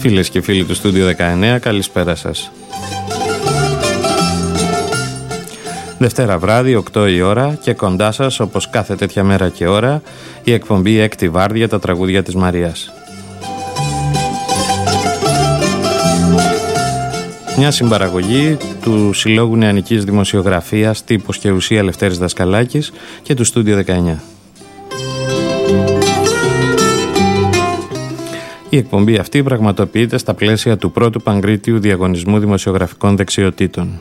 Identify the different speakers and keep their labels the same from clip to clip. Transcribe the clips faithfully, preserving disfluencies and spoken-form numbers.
Speaker 1: Φίλες και φίλοι του Στούντιο δεκαεννέα, καλησπέρα σας. Δευτέρα βράδυ, οκτώ η ώρα, και κοντά σας, όπως κάθε τέτοια μέρα και ώρα, η εκπομπή Έκτη Βάρδια, τα τραγούδια της Μαρίας. Μια συμπαραγωγή του Συλλόγου Νεανικής Δημοσιογραφίας, Τύπος και Ουσία Λευτέρης Δασκαλάκης και του Στούντιο δεκαεννέα. Η εκπομπή αυτή πραγματοποιείται στα πλαίσια του πρώτου Παγκρίτιου Διαγωνισμού Δημοσιογραφικών Δεξιοτήτων.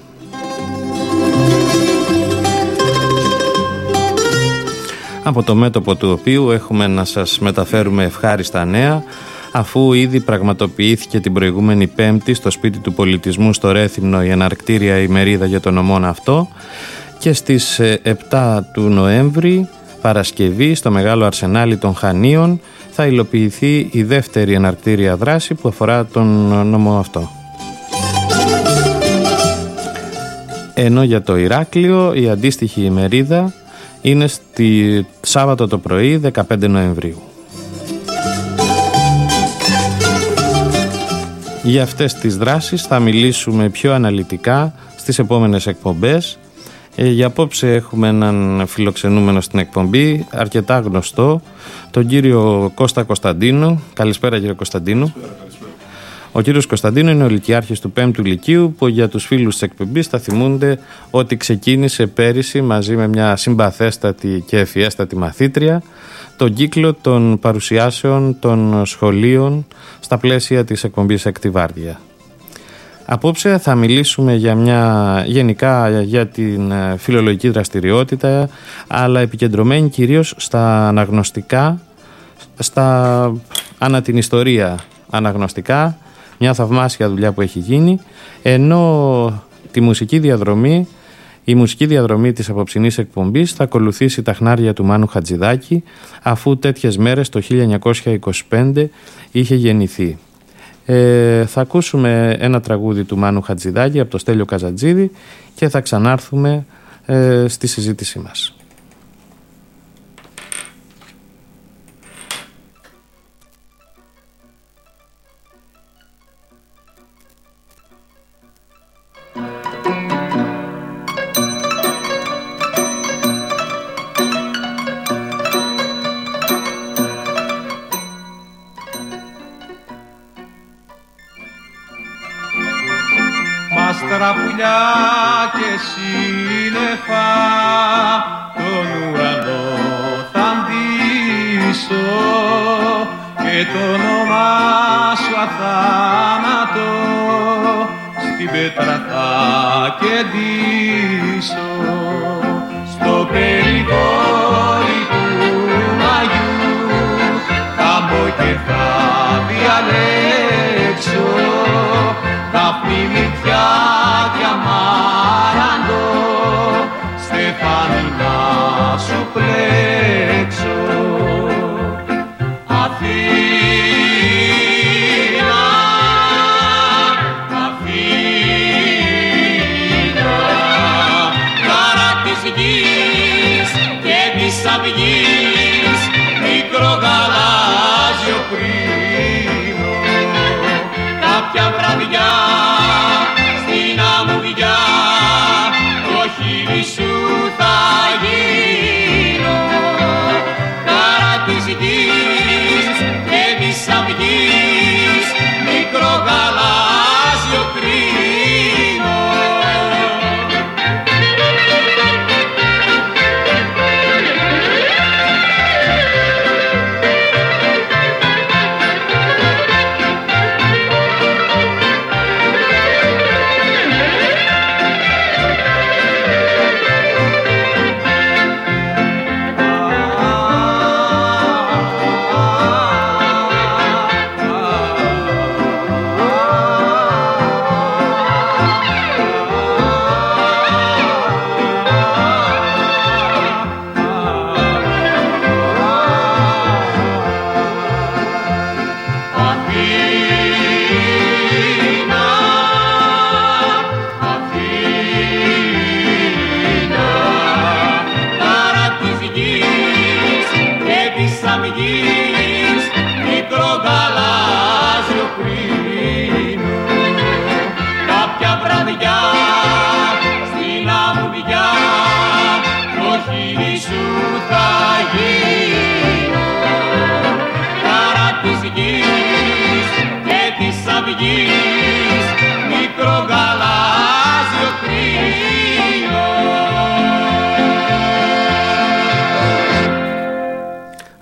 Speaker 1: Από το μέτωπο του οποίου έχουμε να σας μεταφέρουμε ευχάριστα νέα, αφού ήδη πραγματοποιήθηκε την προηγούμενη Πέμπτη στο Σπίτι του Πολιτισμού στο Ρέθυμνο η εναρκτήρια ημερίδα για τον ομόνα αυτό, και στις επτά του Νοέμβρη, Παρασκευή, στο Μεγάλο Αρσενάλι των Χανίων θα υλοποιηθεί η δεύτερη εναρκτήρια δράση που αφορά τον νόμο αυτό. Ενώ για το Ηράκλειο η αντίστοιχη ημερίδα είναι στη Σάββατο το πρωί, δεκαπέντε Νοεμβρίου. Για αυτές τις δράσεις θα μιλήσουμε πιο αναλυτικά στις επόμενες εκπομπές. Ε, για απόψε έχουμε έναν φιλοξενούμενο στην εκπομπή, αρκετά γνωστό, τον κύριο Κώστα Κωνσταντίνο. Καλησπέρα, κύριε Κωνσταντίνο.
Speaker 2: Καλησπέρα, καλησπέρα.
Speaker 1: Ο κύριος Κωνσταντίνο είναι ο λυκειάρχης του πέμπτου Λυκείου, που για τους φίλους της εκπομπής θα θυμούνται ότι ξεκίνησε πέρυσι μαζί με μια συμπαθέστατη και ευφιέστατη μαθήτρια τον κύκλο των παρουσιάσεων των σχολείων στα πλαίσια της εκπομπής Έκτη Βάρδια. Απόψε θα μιλήσουμε για μια, γενικά για την φιλολογική δραστηριότητα, αλλά επικεντρωμένη κυρίως στα αναγνωστικά, στα ανά την ιστορία αναγνωστικά, μια θαυμάσια δουλειά που έχει γίνει, ενώ τη μουσική διαδρομή, η μουσική διαδρομή της απόψινής εκπομπής θα ακολουθήσει τα χνάρια του Μάνου Χατζηδάκη, αφού τέτοιες μέρες το χίλια εννιακόσια είκοσι πέντε είχε γεννηθεί. Ε, θα ακούσουμε ένα τραγούδι του Μάνου Χατζηδάκη από το Στέλιο Καζατζίδη και θα ξανάρθουμε ε, στη συζήτησή μας.
Speaker 3: Τραπουλιά και σύννεφα τον ουρανό θα ντύσω και το όνομά σου αθάνατο στην πέτρα θα κεντήσω, στο περιγόρι του Μαγιού θα μπω και θα διαλέξω Δαφνή, Μυτιά και Αμάραντο, στεφάνι να σου πλέξω. Αθήνα, Αθήνα, χαρά της γης και της αυγής, μικρό γαλάζιο πρίνο, κάποια βραδιά στη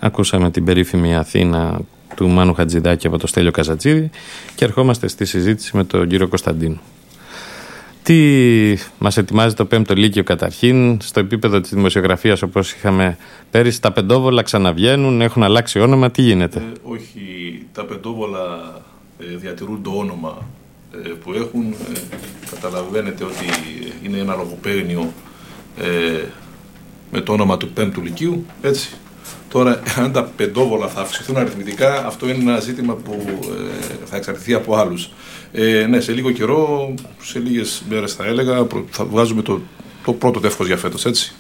Speaker 1: Ακούσαμε την περίφημη Αθήνα του Μάνου Χατζηδάκη από το Στέλιο Καζατζίδη και ερχόμαστε στη συζήτηση με τον κύριο Κωνσταντίνου. Τι μας ετοιμάζει το πέμπτο Λύκειο καταρχήν, στο επίπεδο της δημοσιογραφίας όπως είχαμε πέρυσι, τα πεντόβολα ξαναβγαίνουν, έχουν αλλάξει όνομα, τι γίνεται?
Speaker 2: Ε, όχι, τα πεντόβολα ε, διατηρούν το όνομα ε, που έχουν. Ε, καταλαβαίνετε ότι είναι ένα λογοπαίγνιο ε, με το όνομα του πέμπτου Λυκείου, έτσι. Τώρα, αν τα πεντόβολα θα αυξηθούν αριθμητικά, αυτό είναι ένα ζήτημα που ε, θα εξαρτηθεί από άλλους. Ε, ναι, σε λίγο καιρό, σε λίγες μέρες θα έλεγα, θα βγάζουμε το, το πρώτο τεύχος για φέτος, έτσι.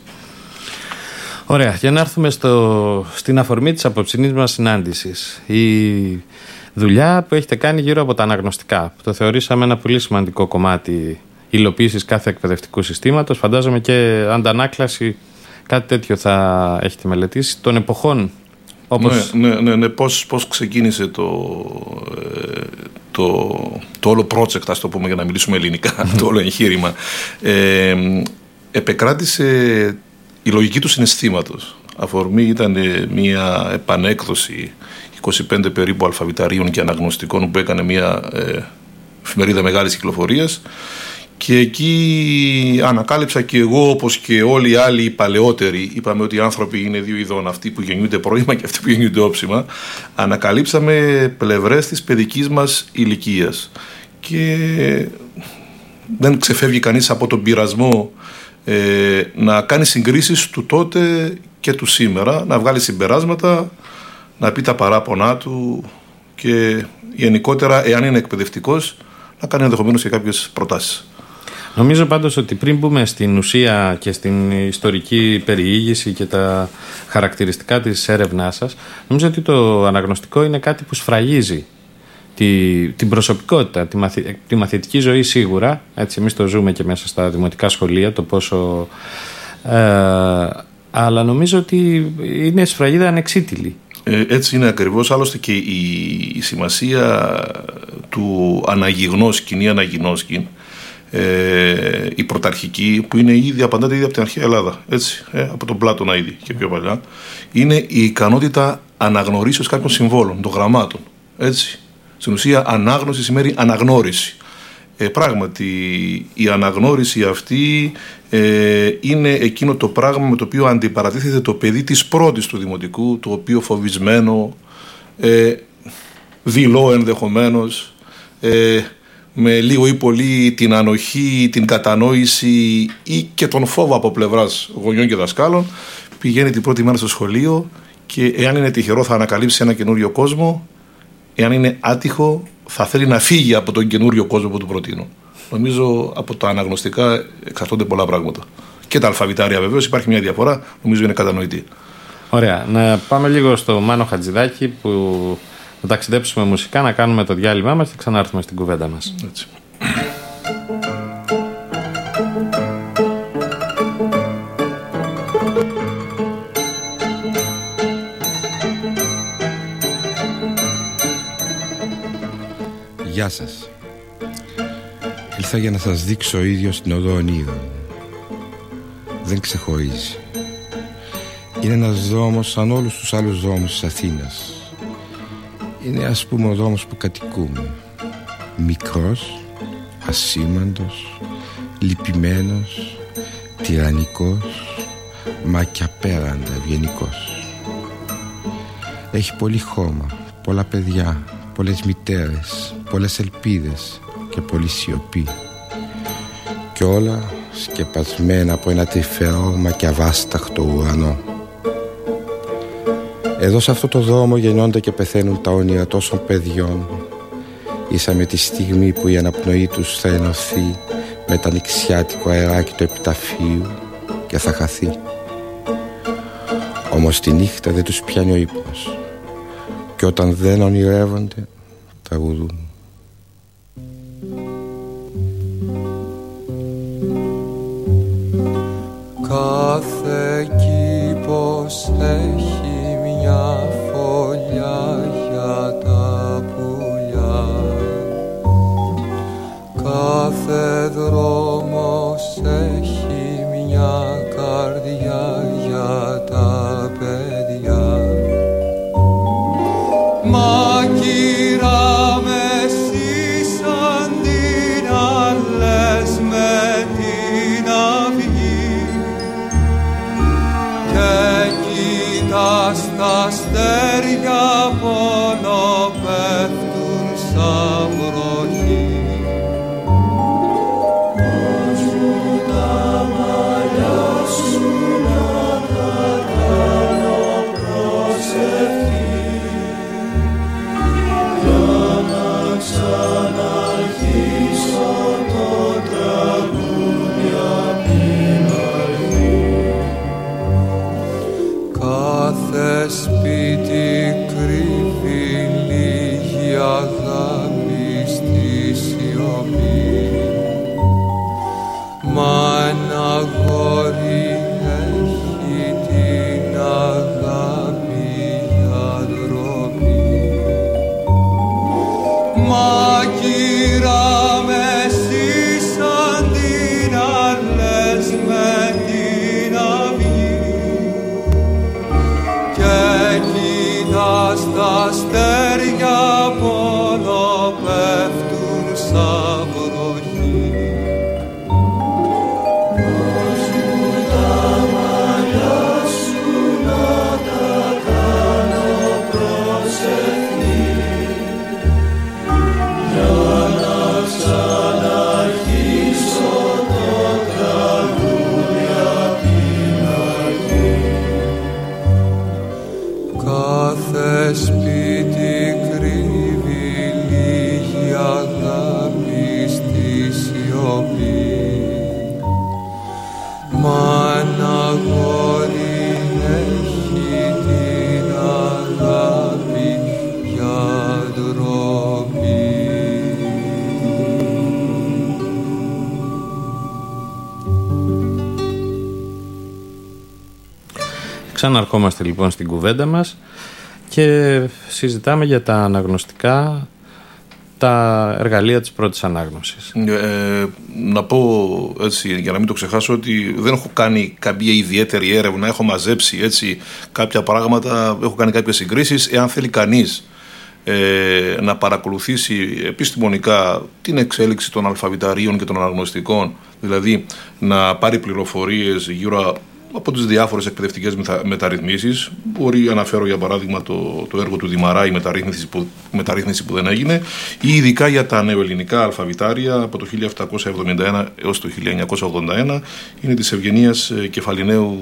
Speaker 1: Ωραία, για να έρθουμε στο, στην αφορμή της απόψινής μας συνάντησης. Η δουλειά που έχετε κάνει γύρω από τα αναγνωστικά, που το θεωρήσαμε ένα πολύ σημαντικό κομμάτι υλοποίησης κάθε εκπαιδευτικού συστήματος, φαντάζομαι και αντανάκλαση, κάτι τέτοιο θα έχετε μελετήσει, των εποχών. Όπως...
Speaker 2: Ναι, ναι, ναι, ναι. Πώς, πώς ξεκίνησε το, το, το όλο project, ας το πούμε, για να μιλήσουμε ελληνικά, το όλο εγχείρημα. Ε, επεκράτησε η λογική του συναισθήματος. Αφορμή ήταν μια επανέκδοση είκοσι πέντε περίπου αλφαβηταρίων και αναγνωστικών που έκανε μια ε, εφημερίδα μεγάλης κυκλοφορίας. Και εκεί ανακάλυψα και εγώ, όπως και όλοι οι άλλοι οι παλαιότεροι, είπαμε ότι οι άνθρωποι είναι δύο ειδών, αυτοί που γεννιούνται πρώιμα και αυτοί που γεννιούνται όψιμα, ανακαλύψαμε πλευρές της παιδικής μας ηλικίας. Και δεν ξεφεύγει κανείς από τον πειρασμό ε, να κάνει συγκρίσεις του τότε και του σήμερα, να βγάλει συμπεράσματα, να πει τα παράπονά του και γενικότερα, εάν είναι εκπαιδευτικός, να κάνει ενδεχομένως και κάποιες προτάσεις.
Speaker 1: Νομίζω πάντως ότι πριν μπούμε στην ουσία και στην ιστορική περιήγηση και τα χαρακτηριστικά της έρευνάς σας, νομίζω ότι το αναγνωστικό είναι κάτι που σφραγίζει τη, την προσωπικότητα, τη, μαθη, τη μαθητική ζωή σίγουρα. Έτσι, εμείς το ζούμε και μέσα στα δημοτικά σχολεία, το πόσο... Ε, αλλά νομίζω ότι είναι σφραγίδα ανεξίτηλη.
Speaker 2: Ε, έτσι είναι ακριβώς. Άλλωστε και η, η σημασία του αναγιγνώσκην ή αναγινώσκην, Ε, η πρωταρχική, που είναι ήδη, απαντάται ήδη από την αρχαία Ελλάδα, έτσι, ε, από τον Πλάτωνα ήδη και πιο παλιά, είναι η ικανότητα αναγνωρίσεως κάποιων συμβόλων, των γραμμάτων, έτσι. Στην ουσία ανάγνωση σημαίνει αναγνώριση. Ε, πράγματι η αναγνώριση αυτή ε, είναι εκείνο το πράγμα με το οποίο αντιπαρατίθεται το παιδί της πρώτης του δημοτικού, το οποίο φοβισμένο, ε, δειλό ενδεχομένως, ε, με λίγο ή πολύ την ανοχή, την κατανόηση ή και τον φόβο από πλευράς γονιών και δασκάλων, πηγαίνει την πρώτη μέρα στο σχολείο και εάν είναι τυχερό θα ανακαλύψει ένα καινούριο κόσμο, εάν είναι άτυχο θα θέλει να φύγει από τον καινούριο κόσμο που του προτείνω. Νομίζω από τα αναγνωστικά εξαρτώνται πολλά πράγματα. Και τα αλφαβητάρια βεβαίως, υπάρχει μια διαφορά, νομίζω είναι κατανοητή.
Speaker 1: Ωραία, να πάμε λίγο στο Μάνο Χατζηδάκη που... να ταξιδέψουμε μουσικά, να κάνουμε το διάλειμμα μας και ξανάρθουμε στην κουβέντα μας.
Speaker 2: Έτσι.
Speaker 4: Γεια σας. Ήλθα για να σας δείξω ο ίδιος την οδό Ονείδων. Δεν ξεχωρίζει. Είναι ένας δρόμος σαν όλους τους άλλους δρόμους της Αθήνας. Είναι, ας πούμε, ο δρόμος που κατοικούμε. Μικρός, ασήμαντος, λυπημένος, τυραννικός, μα και απέραντα ευγενικός. Έχει πολύ χώμα, πολλά παιδιά, πολλές μητέρες, πολλές ελπίδες και πολλή σιωπή. Κι όλα σκεπασμένα από ένα τρυφερό μα και αβάσταχτο ουρανό. Εδώ σε αυτό το δρόμο γεννιόνται και πεθαίνουν τα όνειρα τόσων παιδιών, ίσα με τη στιγμή που η αναπνοή τους θα ενωθεί με τα νηξιάτικο αεράκι του επιταφείου και θα χαθεί. Όμως τη νύχτα δεν τους πιάνει ο ύπνος και όταν δεν ονειρεύονται τραγουδούν.
Speaker 5: Κάθε κήπος έχει μια φωλιά για τα πουλιά. Κάθε δρόμος έχει μια καρδιά για τα παιδιά. αστέρια μόνο πέφτουν σαν βροχή. Βάζουν τα μαλλιά σου να τα κάνω προσευχή για να ξαναρχίσω το τραγούδι απ' την αρχή. Κάθε σπίτι κρύβει λίγη αγάπη στη σιωπή, μα ένα αγόρι έχει την αγάπη για ντροπή.
Speaker 1: Ξαναρχόμαστε λοιπόν στην κουβέντα μας και συζητάμε για τα αναγνωστικά, τα εργαλεία της πρώτης ανάγνωσης.
Speaker 2: Ε, να πω έτσι, για να μην το ξεχάσω, ότι δεν έχω κάνει κάποια ιδιαίτερη έρευνα, έχω μαζέψει έτσι κάποια πράγματα, έχω κάνει κάποιες συγκρίσεις. Εάν θέλει κανείς ε, να παρακολουθήσει επιστημονικά την εξέλιξη των αλφαβηταρίων και των αναγνωστικών, δηλαδή να πάρει πληροφορίες γύρω από τις διάφορες εκπαιδευτικές μεταρρυθμίσεις. Μπορεί να αναφέρω για παράδειγμα το, το έργο του Δημαρά, η μεταρρύθμιση που, μεταρρύθμιση που δεν έγινε, ή ειδικά για τα νεοελληνικά αλφαβητάρια από το χίλια επτακόσια εβδομήντα ένα έως το χίλια εννιακόσια ογδόντα ένα. Είναι της Ευγενίας Κεφαλιναίου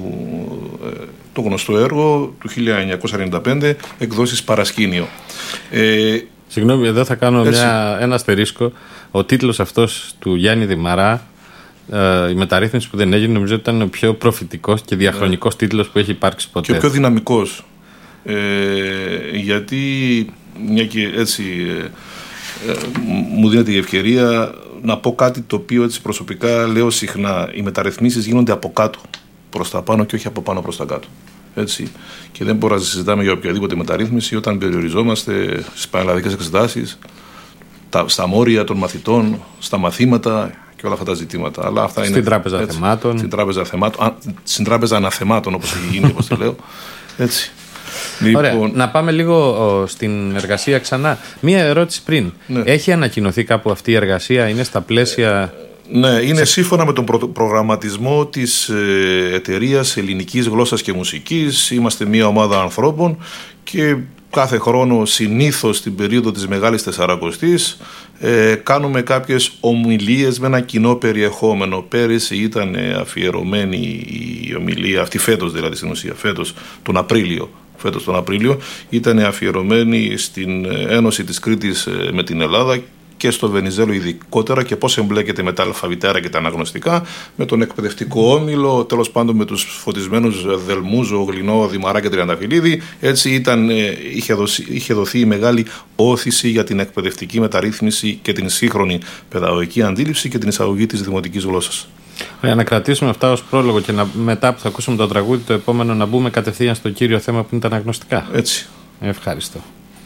Speaker 2: το γνωστό έργο του χίλια εννιακόσια ενενήντα πέντε, εκδόσεις Παρασκήνιο. Ε,
Speaker 1: Συγγνώμη, εδώ θα κάνω μια, ένα αστερίσκο. Ο τίτλος αυτός του Γιάννη Δημαρά, η μεταρρύθμιση που δεν έγινε, νομίζω ότι ήταν ο πιο προφητικός και διαχρονικός yeah. τίτλος που έχει υπάρξει ποτέ.
Speaker 2: Και ο πιο δυναμικός. Ε, γιατί μια και έτσι ε, ε, μου δίνεται η ευκαιρία να πω κάτι το οποίο έτσι προσωπικά λέω συχνά. Οι μεταρρυθμίσεις γίνονται από κάτω προς τα πάνω και όχι από πάνω προς τα κάτω. Έτσι. Και δεν μπορούμε να συζητάμε για οποιαδήποτε μεταρρύθμιση όταν περιοριζόμαστε στις πανελλαδικές εξετάσεις, τα, στα μόρια των μαθητών, στα μαθήματα και όλα αυτά τα ζητήματα. Αλλά αυτά
Speaker 1: στην
Speaker 2: είναι,
Speaker 1: τράπεζα
Speaker 2: έτσι,
Speaker 1: θεμάτων.
Speaker 2: Στην τράπεζα θεμάτων. Α, στην τράπεζα αναθεμάτων, όπως έχει γίνει, όπως το λέω. Έτσι.
Speaker 1: Ωραία.
Speaker 2: Λοιπόν,
Speaker 1: να πάμε λίγο ο, στην εργασία ξανά. Μία ερώτηση πριν.
Speaker 2: Ναι.
Speaker 1: Έχει ανακοινωθεί κάπου αυτή η εργασία, είναι στα πλαίσια...
Speaker 2: Ναι, είναι σύμφωνα με τον προ- προγραμματισμό της ε, Εταιρείας Ελληνικής Γλώσσας και Μουσικής. Είμαστε μια ομάδα ανθρώπων και κάθε χρόνο, συνήθως στην περίοδο της Μεγάλης Τεσσαρακοστής, ε, κάνουμε κάποιες ομιλίες με ένα κοινό περιεχόμενο. Πέρυσι ήταν αφιερωμένη η ομιλία αυτή, φέτος δηλαδή στην ουσία, φέτος τον Απρίλιο. Φέτος τον Απρίλιο ήταν αφιερωμένη στην Ένωση της Κρήτης με την Ελλάδα και στο Βενιζέλο ειδικότερα και πώς εμπλέκεται με τα αλφαβητάρα και τα αναγνωστικά, με τον εκπαιδευτικό όμιλο, τέλος πάντων με τους φωτισμένους Δελμούζο, Γλινό, Δημαρά και Τριανταφυλλίδη. Έτσι ήταν, είχε, δοθεί, είχε δοθεί η μεγάλη όθηση για την εκπαιδευτική μεταρρύθμιση και την σύγχρονη παιδαγωγική αντίληψη και την εισαγωγή της δημοτικής γλώσσας.
Speaker 1: Ωραία, να κρατήσουμε αυτά ως πρόλογο και να, μετά που θα ακούσουμε το τραγούδι το επόμενο να μπούμε κατευθείαν στο κύριο θέμα που είναι τα αναγνωστικά.
Speaker 2: Έτσι.
Speaker 1: Ευχαριστώ.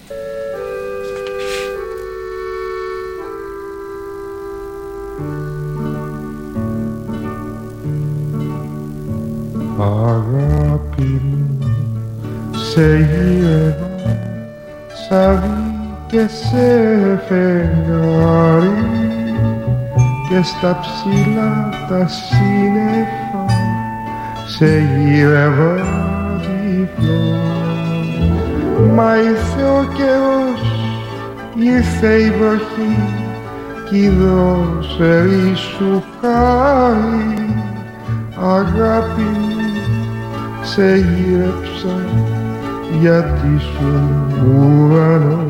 Speaker 6: Αγάπη μου, σε γύρευα σαβί και σε φεγγάρι και στα ψηλά τα σύννεφα σε γύρευα διπλό. Μα ήρθε ο καιρός, ήρθε η βροχή κι η δρόσερη σου χάρη. Αγάπη μου, σε γύρεψα γιατί σου ουρανό.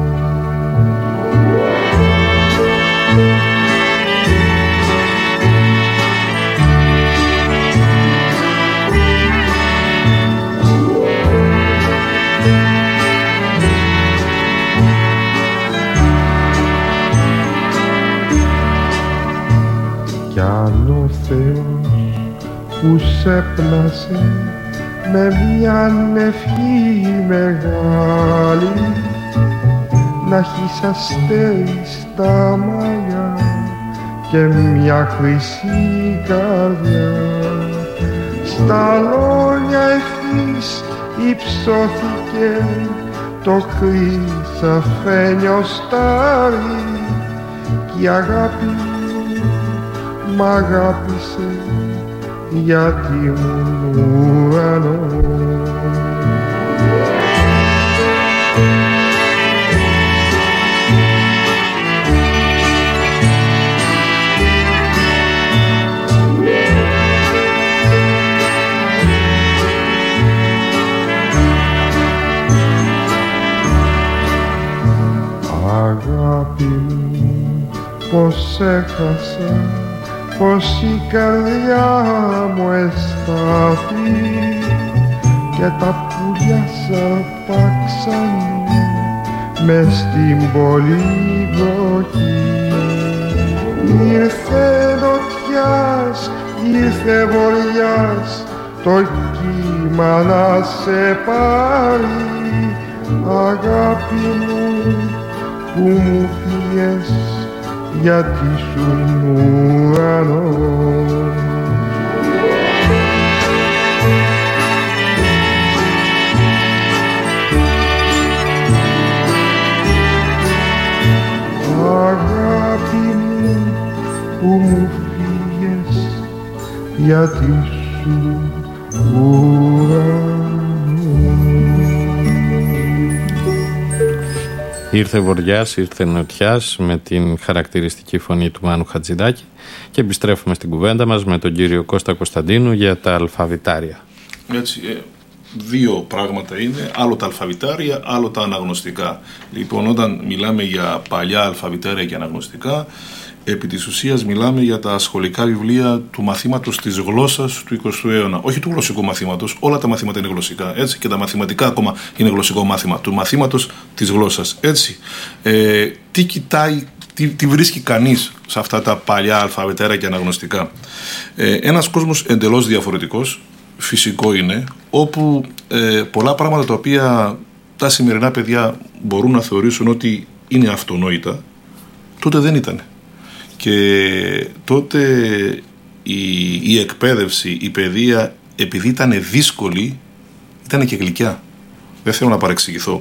Speaker 6: Κι αν ο Θεός που σε πλάσε με μια ευχή μεγάλη να έχεις αστέρι στα μαλλιά και μια χρυσή καρδιά, στα λόγια ευθύς υψώθηκε το χρυσαφένιο στάρι κι η αγάπη μ' αγάπησε γιατί ήμουν ουρανό. Αγάπη μου, πως έχασα, πως η καρδιά μου εστάθη και τα πουλιά σαρπάξαν μες στην πολυβροχή. Ήρθε νοτιάς, ήρθε βοριάς, το κύμα να σε πάρει. Αγάπη μου, που μου πήγες γιατί σου ουρανός. Αγάπη μου, που μου πήγες γιατί σου ουρανός.
Speaker 1: Ήρθε βοριάς, ήρθε νοτιάς με την χαρακτηριστική φωνή του Μάνου Χατζηδάκη και επιστρέφουμε στην κουβέντα μας με τον κύριο Κώστα Κωνσταντίνου για τα αλφαβητάρια.
Speaker 2: Έτσι, ε, δύο πράγματα είναι, άλλο τα αλφαβητάρια, άλλο τα αναγνωστικά. Λοιπόν, όταν μιλάμε για παλιά αλφαβητάρια και αναγνωστικά, επί της ουσίας μιλάμε για τα σχολικά βιβλία του μαθήματος της γλώσσας του εικοστού αιώνα. Όχι του γλωσσικού μαθήματος, όλα τα μαθήματα είναι γλωσσικά. Έτσι, και τα μαθηματικά ακόμα είναι γλωσσικό μάθημα. Του μαθήματος της γλώσσας. Έτσι. Ε, τι κοιτάει, τι, τι βρίσκει κανείς σε αυτά τα παλιά αλφαβητάρια και αναγνωστικά. Ε, ένας κόσμος εντελώς διαφορετικός, φυσικό είναι, όπου ε, πολλά πράγματα τα οποία τα σημερινά παιδιά μπορούν να θεωρήσουν ότι είναι αυτονόητα, τότε δεν ήταν. Και τότε η, η εκπαίδευση, η παιδεία, επειδή ήταν δύσκολη, ήταν και γλυκιά. Δεν θέλω να παρεξηγηθώ.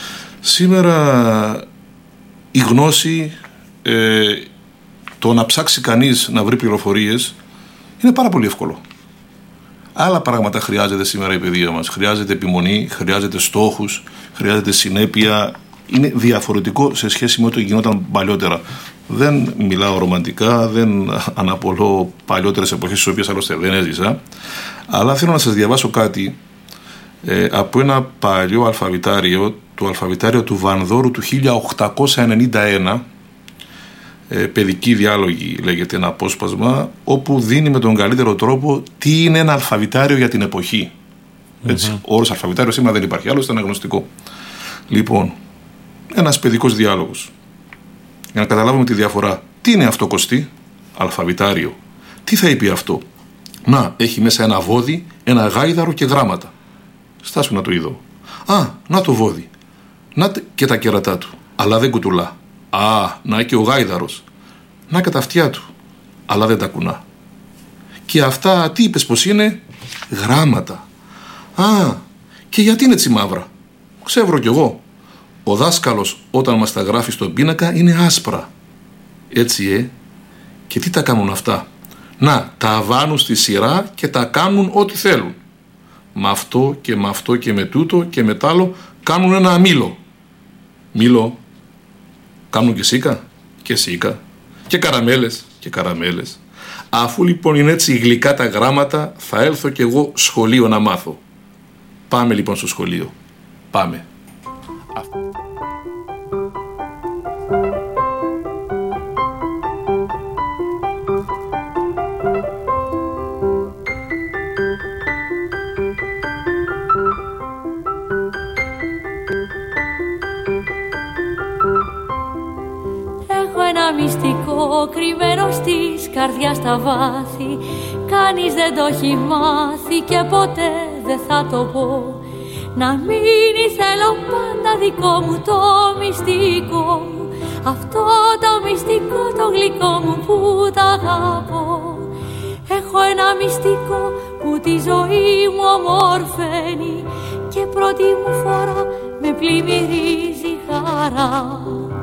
Speaker 2: Σήμερα η γνώση, ε, το να ψάξει κανείς να βρει πληροφορίες, είναι πάρα πολύ εύκολο. Άλλα πράγματα χρειάζεται σήμερα η παιδεία μας. Χρειάζεται επιμονή, χρειάζεται στόχους, χρειάζεται συνέπεια. Είναι διαφορετικό σε σχέση με ό,τι γινόταν παλιότερα. Δεν μιλάω ρομαντικά, δεν αναπολώ παλιότερες εποχές στις οποίες άλλωστε δεν έζησα, αλλά θέλω να σας διαβάσω κάτι ε, από ένα παλιό αλφαβητάριο, το αλφαβητάριο του Βανδόρου του χίλια οκτακόσια ενενήντα ένα, ε, παιδική διάλογη λέγεται ένα απόσπασμα, όπου δίνει με τον καλύτερο τρόπο τι είναι ένα αλφαβητάριο για την εποχή. Έτσι, mm-hmm. Ο όρος αλφαβητάριο σήμερα δεν υπάρχει, άλλωστε είναι γνωστικό. Λοιπόν, ένας παιδικός διάλογος. Για να καταλάβουμε τη διαφορά. Τι είναι αυτό, Κωστή? Αλφαβητάριο. Τι θα είπε αυτό? Να, έχει μέσα ένα βόδι, ένα γάιδαρο και γράμματα. Στάσου να το είδω. Α, να το βόδι. Να και τα κέρατά του. Αλλά δεν κουτουλά. Α, να και ο γάιδαρος. Να και τα αυτιά του. Αλλά δεν τα κουνά. Και αυτά τι είπες πως είναι? Γράμματα. Α, και γιατί είναι έτσι μαύρα? Ξεύρω κι εγώ. Ο δάσκαλος όταν μας τα γράφει στον πίνακα είναι άσπρα. Έτσι ε. Και τι τα κάνουν αυτά? Να, τα βάνουν στη σειρά και τα κάνουν ό,τι θέλουν. Με αυτό και με αυτό και με τούτο και με τ' άλλο κάνουν ένα μήλο. Μήλο. Κάνουν και σίκα και σίκα. Και καραμέλες και καραμέλες. Αφού λοιπόν είναι έτσι γλυκά τα γράμματα, θα έλθω κι εγώ σχολείο να μάθω. Πάμε λοιπόν στο σχολείο. Πάμε.
Speaker 7: Μυστικό κρυμμένο στις καρδιάς στα βάθη, κανείς δεν το έχει μάθει και ποτέ δεν θα το πω. Να μείνει θέλω πάντα δικό μου το μυστικό, αυτό το μυστικό το γλυκό μου που τ' αγαπώ. Έχω ένα μυστικό που τη ζωή μου ομορφαίνει και πρώτη μου φορά με με πλημμυρίζει χαρά.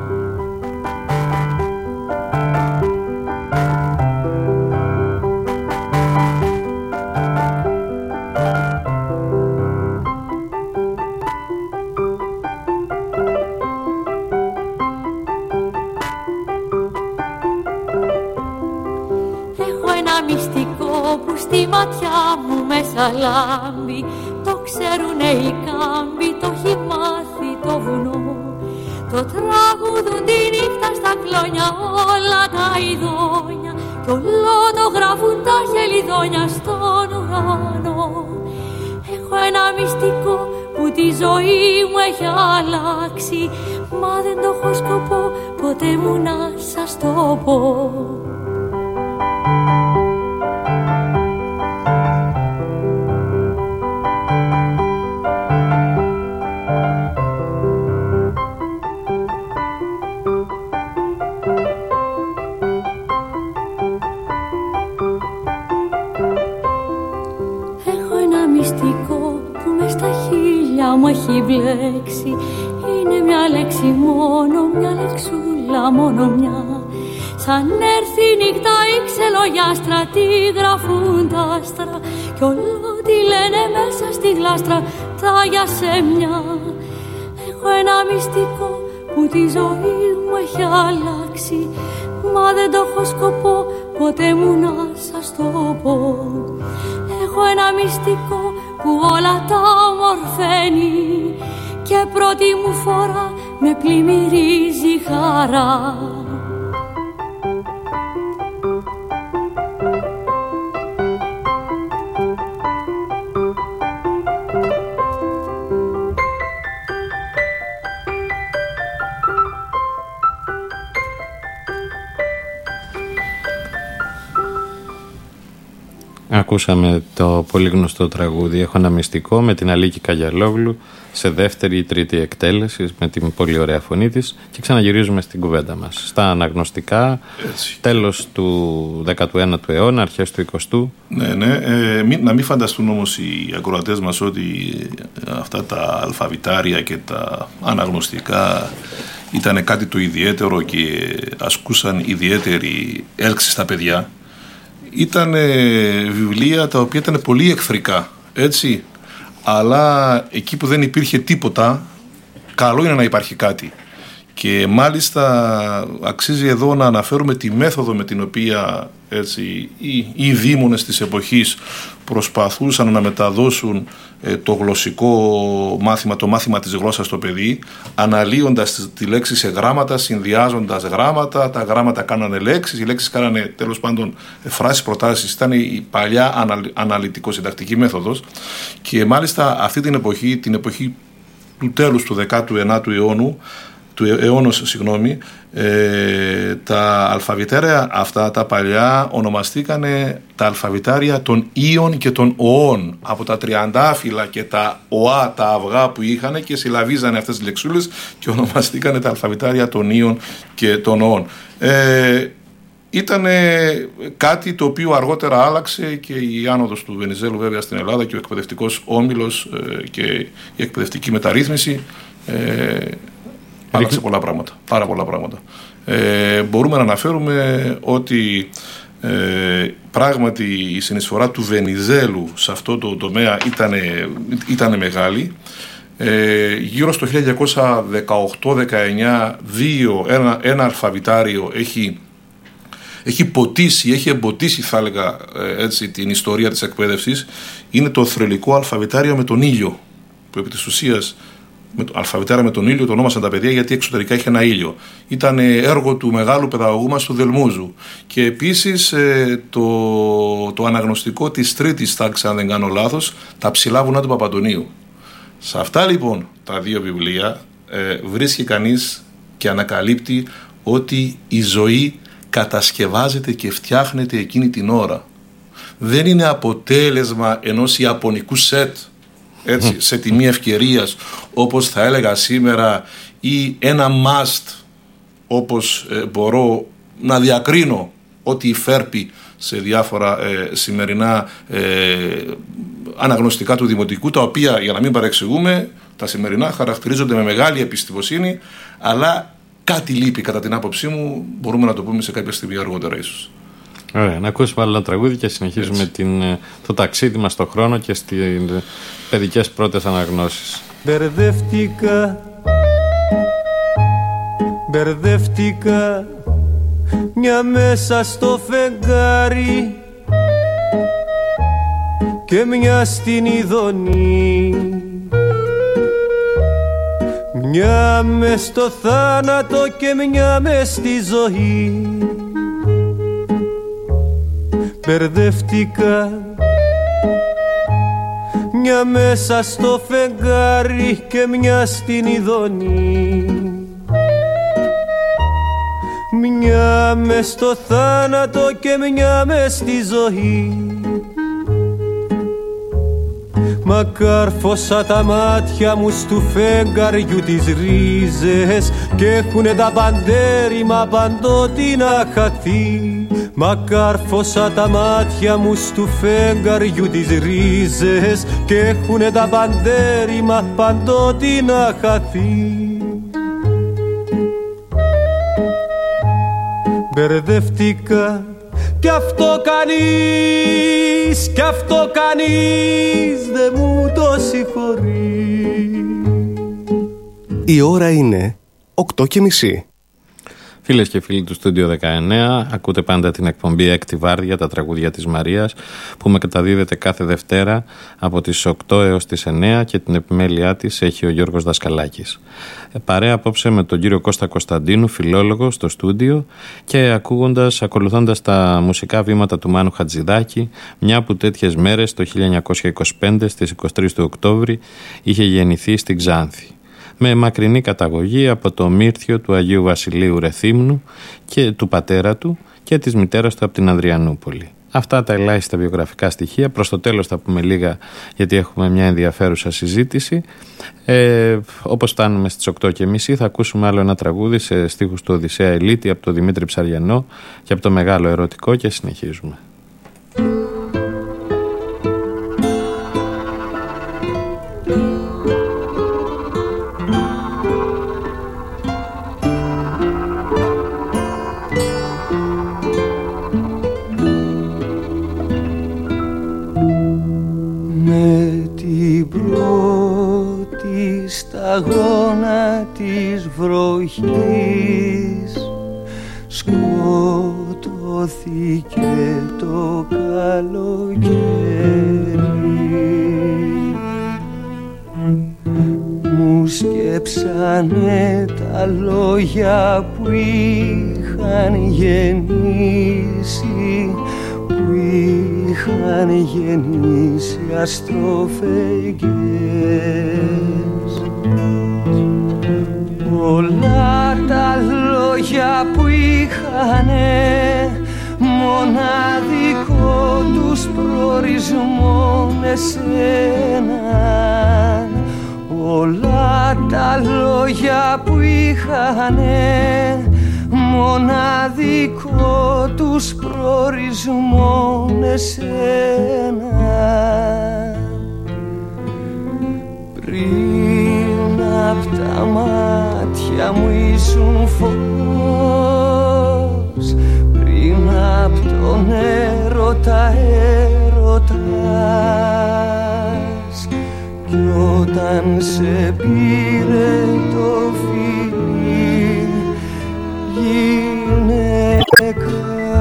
Speaker 7: Στη ματιά μου μέσα λάμπει, το ξέρουνε οι κάμποι, το έχει μάθει το βουνό. Το τραγουδούν τη νύχτα στα κλόνια όλα τα ειδόνια κι όλο το γράφουν τα χελιδόνια στον ουρανό. Έχω ένα μυστικό που τη ζωή μου έχει αλλάξει, μα δεν το έχω σκοπό ποτέ μου να σας το πω. Μου έχει μπλέξει, είναι μια λέξη μόνο, μια λεξούλα μόνο μια. Σαν έρθει η νύχτα η ξελογιάστρα, τι γραφούν τα άστρα κι όλο τι λένε μέσα στη γλάστρα τα για σέμια. Έχω ένα μυστικό που τη ζωή μου έχει αλλάξει, μα δεν το έχω σκοπό ποτέ μου να σας το πω. Έχω ένα μυστικό που όλα τα ομορφαίνει και πρώτη μου φορά με πλημμυρίζει χαρά.
Speaker 1: Ακούσαμε το πολύ γνωστό τραγούδι «Έχω ένα μυστικό» με την Αλίκη Καγιαλόγλου σε δεύτερη ή τρίτη εκτέλεση με την πολύ ωραία φωνή της και ξαναγυρίζουμε στην κουβέντα μας. Στα αναγνωστικά, έτσι. Τέλος του δέκατου ένατου αιώνα, αρχές του εικοστού.
Speaker 2: Ναι, ναι. Ε, μη, να μην φανταστούν όμως οι ακροατές μας ότι αυτά τα αλφαβητάρια και τα αναγνωστικά ήταν κάτι το ιδιαίτερο και ασκούσαν ιδιαίτερη έλξη στα παιδιά. Ήταν βιβλία τα οποία ήταν πολύ εχθρικά, έτσι, αλλά εκεί που δεν υπήρχε τίποτα, καλό είναι να υπάρχει κάτι. Και μάλιστα αξίζει εδώ να αναφέρουμε τη μέθοδο με την οποία, έτσι, οι, οι δήμονες της εποχής προσπαθούσαν να μεταδώσουν ε, το γλωσσικό μάθημα, το μάθημα της γλώσσας στο παιδί, αναλύοντας τη λέξη σε γράμματα, συνδυάζοντας γράμματα, τα γράμματα κάνανε λέξεις, οι λέξεις κάνανε τέλος πάντων φράσεις, προτάσεις. Ήταν η παλιά αναλυ, αναλυτικο-συντακτική μέθοδος και μάλιστα αυτή την εποχή, την εποχή του τέλους του δέκατου ένατου αιώνου, του αιώνος, συγγνώμη, ε, τα αλφαβητάρια αυτά τα παλιά ονομαστήκανε τα αλφαβητάρια των Ήων και των Οών, από τα τριαντάφυλλα και τα Οά, τα αυγά που είχαν, και συλλαβίζανε αυτές τις λεξούλες και ονομαστήκανε τα αλφαβητάρια των Ήων και των Οών. Ε, Ήταν κάτι το οποίο αργότερα άλλαξε και η άνοδος του Βενιζέλου βέβαια στην Ελλάδα και ο εκπαιδευτικός όμιλος ε, και η εκπαιδευτική μεταρρύθμιση ε, άλλαξε πολλά πράγματα, πάρα πολλά πράγματα. Ε, μπορούμε να αναφέρουμε ότι ε, πράγματι η συνεισφορά του Βενιζέλου σε αυτό το τομέα ήταν, ήταν μεγάλη. Ε, γύρω στο χίλια εννιακόσια δεκαοκτώ δεκαεννιά δύο, ένα, ένα αλφαβητάριο έχει, έχει ποτίσει, έχει εμποτίσει, θα έλεγα έτσι, την ιστορία της εκπαίδευσης. Είναι το θρυλικό αλφαβητάριο με τον ήλιο, που επί της ουσίας με το αλφαβητάριο με τον ήλιο το ονόμασαν τα παιδιά γιατί εξωτερικά είχε ένα ήλιο. Ήταν έργο του μεγάλου παιδαγωγού μας του Δελμούζου. Και επίσης το, το αναγνωστικό της τρίτης τάξης, αν δεν κάνω λάθος, τα ψηλά βουνά του Παπαντονίου. Σε αυτά λοιπόν τα δύο βιβλία ε, βρίσκει κανείς και ανακαλύπτει ότι η ζωή κατασκευάζεται και φτιάχνεται εκείνη την ώρα. Δεν είναι αποτέλεσμα ενός ιαπωνικού σετ, έτσι, σε τιμή ευκαιρίας, όπως θα έλεγα σήμερα, ή ένα must, όπως ε, μπορώ να διακρίνω ότι υφέρπει σε διάφορα ε, σημερινά ε, αναγνωστικά του δημοτικού, τα οποία, για να μην παρεξηγούμε, Τα σημερινά χαρακτηρίζονται με μεγάλη επιστημοσύνη, αλλά κάτι λείπει κατά την άποψή μου, μπορούμε να το πούμε σε κάποια στιγμή αργότερα ίσως.
Speaker 1: Ωραία, να ακούσουμε άλλο ένα τραγούδι και συνεχίζουμε την, το ταξίδι μας στον χρόνο και στις παιδικές πρώτες αναγνώσεις.
Speaker 8: Μπερδεύτηκα, μπερδεύτηκα μια μέσα στο φεγγάρι και μια στην ειδονή, μια μες στο θάνατο και μια μες στη ζωή. Μπερδεύτηκα μια μέσα στο φεγγάρι και μια στην ειδονή, μια μες στο θάνατο και μια μες στη ζωή. Μα κάρφωσα τα μάτια μου στου φεγγαριού τις ρίζες και έχουνε τα παντέρημα παντότι να χαθεί. Μα κάρφωσα τα μάτια μου στου φεγγαριού τις ρίζες και έχουνε τα παντέρημα παντότι να χαθεί. Μπερδεύτηκα κι αυτό κανείς, κι αυτό κανείς δεν μου το συγχωρεί.
Speaker 9: Η ώρα είναι οκτώ και μισή.
Speaker 1: Φίλες και φίλοι του Στούντιο δεκαεννέα, ακούτε πάντα την εκπομπή Έκτη Βάρδια, τα τραγούδια της Μαρίας, που μεταδίδεται κάθε Δευτέρα από τις οκτώ έως τις εννέα και την επιμέλειά της έχει ο Γιώργος Δασκαλάκης. Παρέα απόψε με τον κύριο Κώστα Κωνσταντίνου, φιλόλογο, στο στούντιο και ακούγοντας, ακολουθώντας τα μουσικά βήματα του Μάνου Χατζηδάκη, μια που τέτοιες μέρες το χίλια εννιακόσια είκοσι πέντε στις είκοσι τρεις του Οκτώβρη είχε γεννηθεί στην Ξάνθη. Με μακρινή καταγωγή από το Μύρθιο του Αγίου Βασιλείου Ρεθύμνου και του πατέρα του και της μητέρας του από την Ανδριανούπολη. Αυτά τα ελάχιστα βιογραφικά στοιχεία. Προς το τέλος θα πούμε λίγα, γιατί έχουμε μια ενδιαφέρουσα συζήτηση. Ε, όπως φτάνουμε στις οκτώ και μισή θα ακούσουμε άλλο ένα τραγούδι σε στίχους του Οδυσσέα Ελίτη από τον Δημήτρη Ψαριανό και από το Μεγάλο Ερωτικό και συνεχίζουμε.
Speaker 8: Σταγόνα της βροχής σκοτώθηκε το καλοκαίρι. Μου σκέψανε τα λόγια που είχαν γεννήσει, που είχαν γεννήσει αστροφεγγές. Όλα τα λόγια που είχανε μοναδικό τους προορισμό με σένα. Όλα τα λόγια που είχανε μοναδικό τους προορισμό με σένα. Πριν απ' τα μάτια μου ήσουν φως, πριν απ' τον έρωτα έρωτας, κι όταν σε πήρε το φιλί γυναίκα.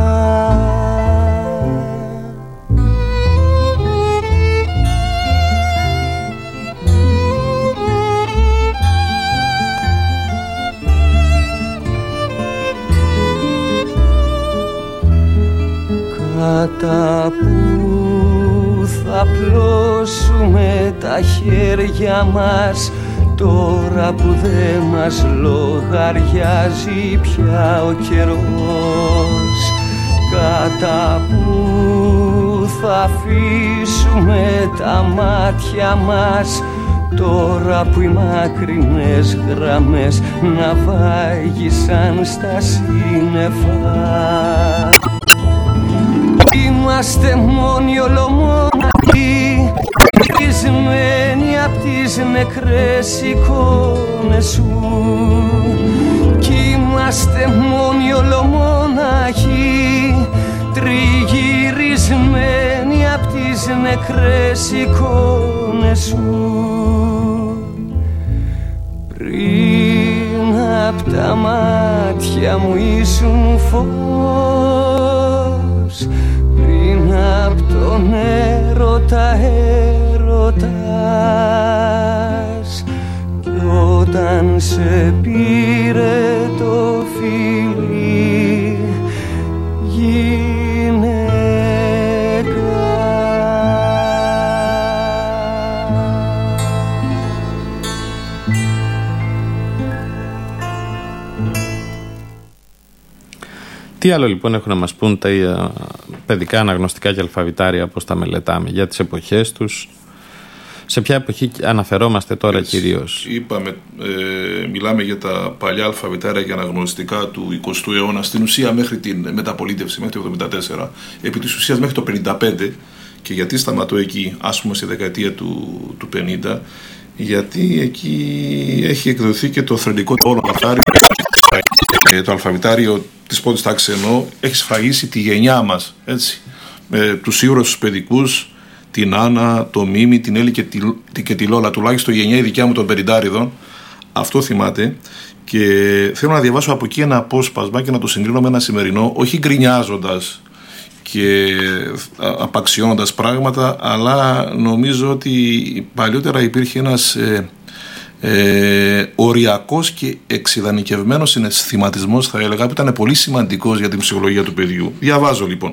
Speaker 8: Κατά που θα πλώσουμε τα χέρια μας, τώρα που δεν μας λογαριάζει πια ο καιρός. Κατά που θα αφήσουμε τα μάτια μας, τώρα που οι μακρινές γραμμές ναυάγησαν στα σύννεφα. Είμαστε μόνοι ολομόναχοι, κλεισμένοι
Speaker 5: απ' τις νεκρές εικόνες σου. Κι είμαστε μόνοι ολομόναχοι, τριγυρισμένοι απ' τις νεκρές εικόνες σου. Πριν απ' τα μάτια μου ήσουν φως, πριν απ' τον έρωτα έρωτας, κι όταν σε πήρε το φιλί γυναίκα.
Speaker 1: Τι άλλο λοιπόν έχουν να μας πούν τα παιδικά αναγνωστικά και αλφαβητάρια, πώς τα μελετάμε, για τις εποχές τους? Σε ποια εποχή αναφερόμαστε τώρα κυρίως?
Speaker 2: Είπαμε, ε, μιλάμε για τα παλιά αλφαβητάρια και αναγνωστικά του εικοστού αιώνα, στην ουσία μέχρι την μεταπολίτευση, μέχρι το εβδομήντα τέσσερα, επί της ουσίας μέχρι το πενήντα πέντε. Και γιατί σταματώ εκεί, ας πούμε στη δεκαετία του, του πενήντα? Γιατί εκεί έχει εκδοθεί και το θρελικό αλφαβητάριο, το αλφαβητάριο της πρώτης τάξης εννοώ, έχει σφραγίσει τη γενιά μας, έτσι, ε, τους ήρωες τους παιδικούς, την Άννα, το Μίμη, την Έλλη και τη, και τη Λόλα, τουλάχιστον η γενιά η δικιά μου των πενηντάριδων, αυτό θυμάται. Και θέλω να διαβάσω από εκεί ένα απόσπασμα και να το συγκρίνω με ένα σημερινό, όχι γκρινιάζοντας και απαξιώνοντας πράγματα, αλλά νομίζω ότι παλιότερα υπήρχε ένας ε, ε, οριακός και εξειδανικευμένος συναισθηματισμός, θα έλεγα, που ήταν πολύ σημαντικός για την ψυχολογία του παιδιού. Διαβάζω λοιπόν.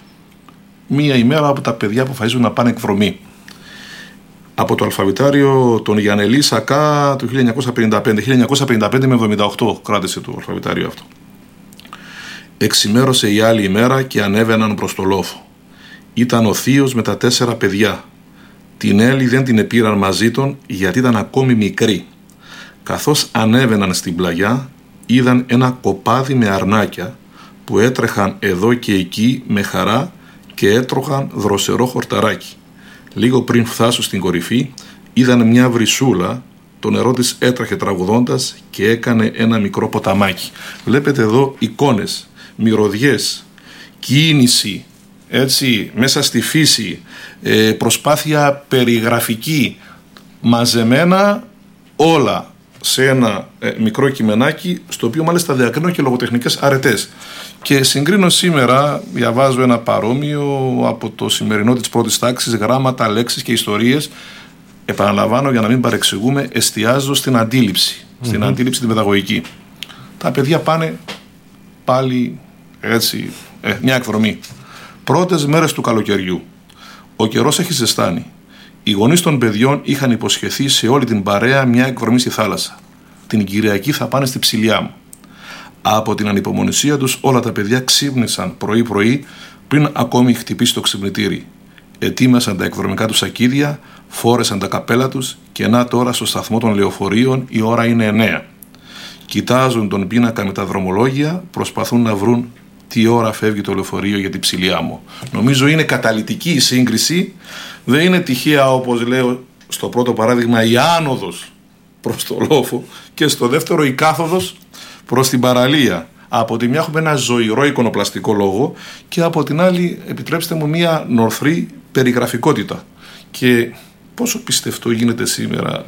Speaker 2: Μία ημέρα από τα παιδιά που αποφασίζουν να πάνε εκδρομή. Από το αλφαβητάριο των Γιαννελή Σακά του χίλια εννιακόσια πενήντα πέντε. χίλια εννιακόσια πενήντα πέντε με εβδομήντα οκτώ κράτησε το αλφαβητάριο αυτό. Εξημέρωσε η άλλη ημέρα και ανέβαιναν προς το λόφο. Ήταν ο θείος με τα τέσσερα παιδιά. Την Έλλη δεν την επήραν μαζί των γιατί ήταν ακόμη μικρή. Καθώς ανέβαιναν στην πλαγιά, είδαν ένα κοπάδι με αρνάκια που έτρεχαν εδώ και εκεί με χαρά και έτρωχαν δροσερό χορταράκι. Λίγο πριν φτάσουν στην κορυφή, είδαν μια βρυσούλα, το νερό της έτρεχε τραγουδώντας και έκανε ένα μικρό ποταμάκι. Βλέπετε εδώ εικόνες, μυρωδιές, κίνηση, έτσι, μέσα στη φύση, ε, προσπάθεια περιγραφική, μαζεμένα όλα σε ένα ε, μικρό κειμενάκι, στο οποίο μάλιστα διακρίνω και λογοτεχνικές αρετές. Και συγκρίνω σήμερα, διαβάζω ένα παρόμοιο από το σημερινό της πρώτης τάξης, γράμματα, λέξεις και ιστορίες. Επαναλαμβάνω για να μην παρεξηγούμε, εστιάζω στην αντίληψη, mm-hmm. στην αντίληψη την παιδαγωγική. Τα παιδιά πάνε πάλι έτσι, ε, μια εκδρομή. Πρώτες μέρες του καλοκαιριού. Ο καιρός έχει ζεστάνει. Οι γονείς των παιδιών είχαν υποσχεθεί σε όλη την παρέα μια εκδρομή στη θάλασσα. Την Κυριακή θα πάνε στη Ψηλιά μου. Από την ανυπομονησία τους όλα τα παιδιά ξύπνησαν πρωί-πρωί πριν ακόμη χτυπήσει το ξυπνητήρι. Ετοίμασαν τα εκδρομικά τους σακίδια, φόρεσαν τα καπέλα τους και να τώρα στο σταθμό των λεωφορείων η ώρα είναι εννέα. Κοιτάζουν τον πίνακα με τα δρομολόγια, προσπαθούν να βρουν τι ώρα φεύγει το λεωφορείο για την Ψηλιά μου. Νομίζω είναι καταλυτική η σύγκριση, δεν είναι τυχαία, όπως λέω στο πρώτο παράδειγμα, η άνοδος προς το λόφο και στο δεύτερο η κάθοδος προς την παραλία. Από τη μια έχουμε ένα ζωηρό εικονοπλαστικό λόγο και από την άλλη, επιτρέψτε μου, μια νορθρή περιγραφικότητα. Και πόσο πιστευτό γίνεται σήμερα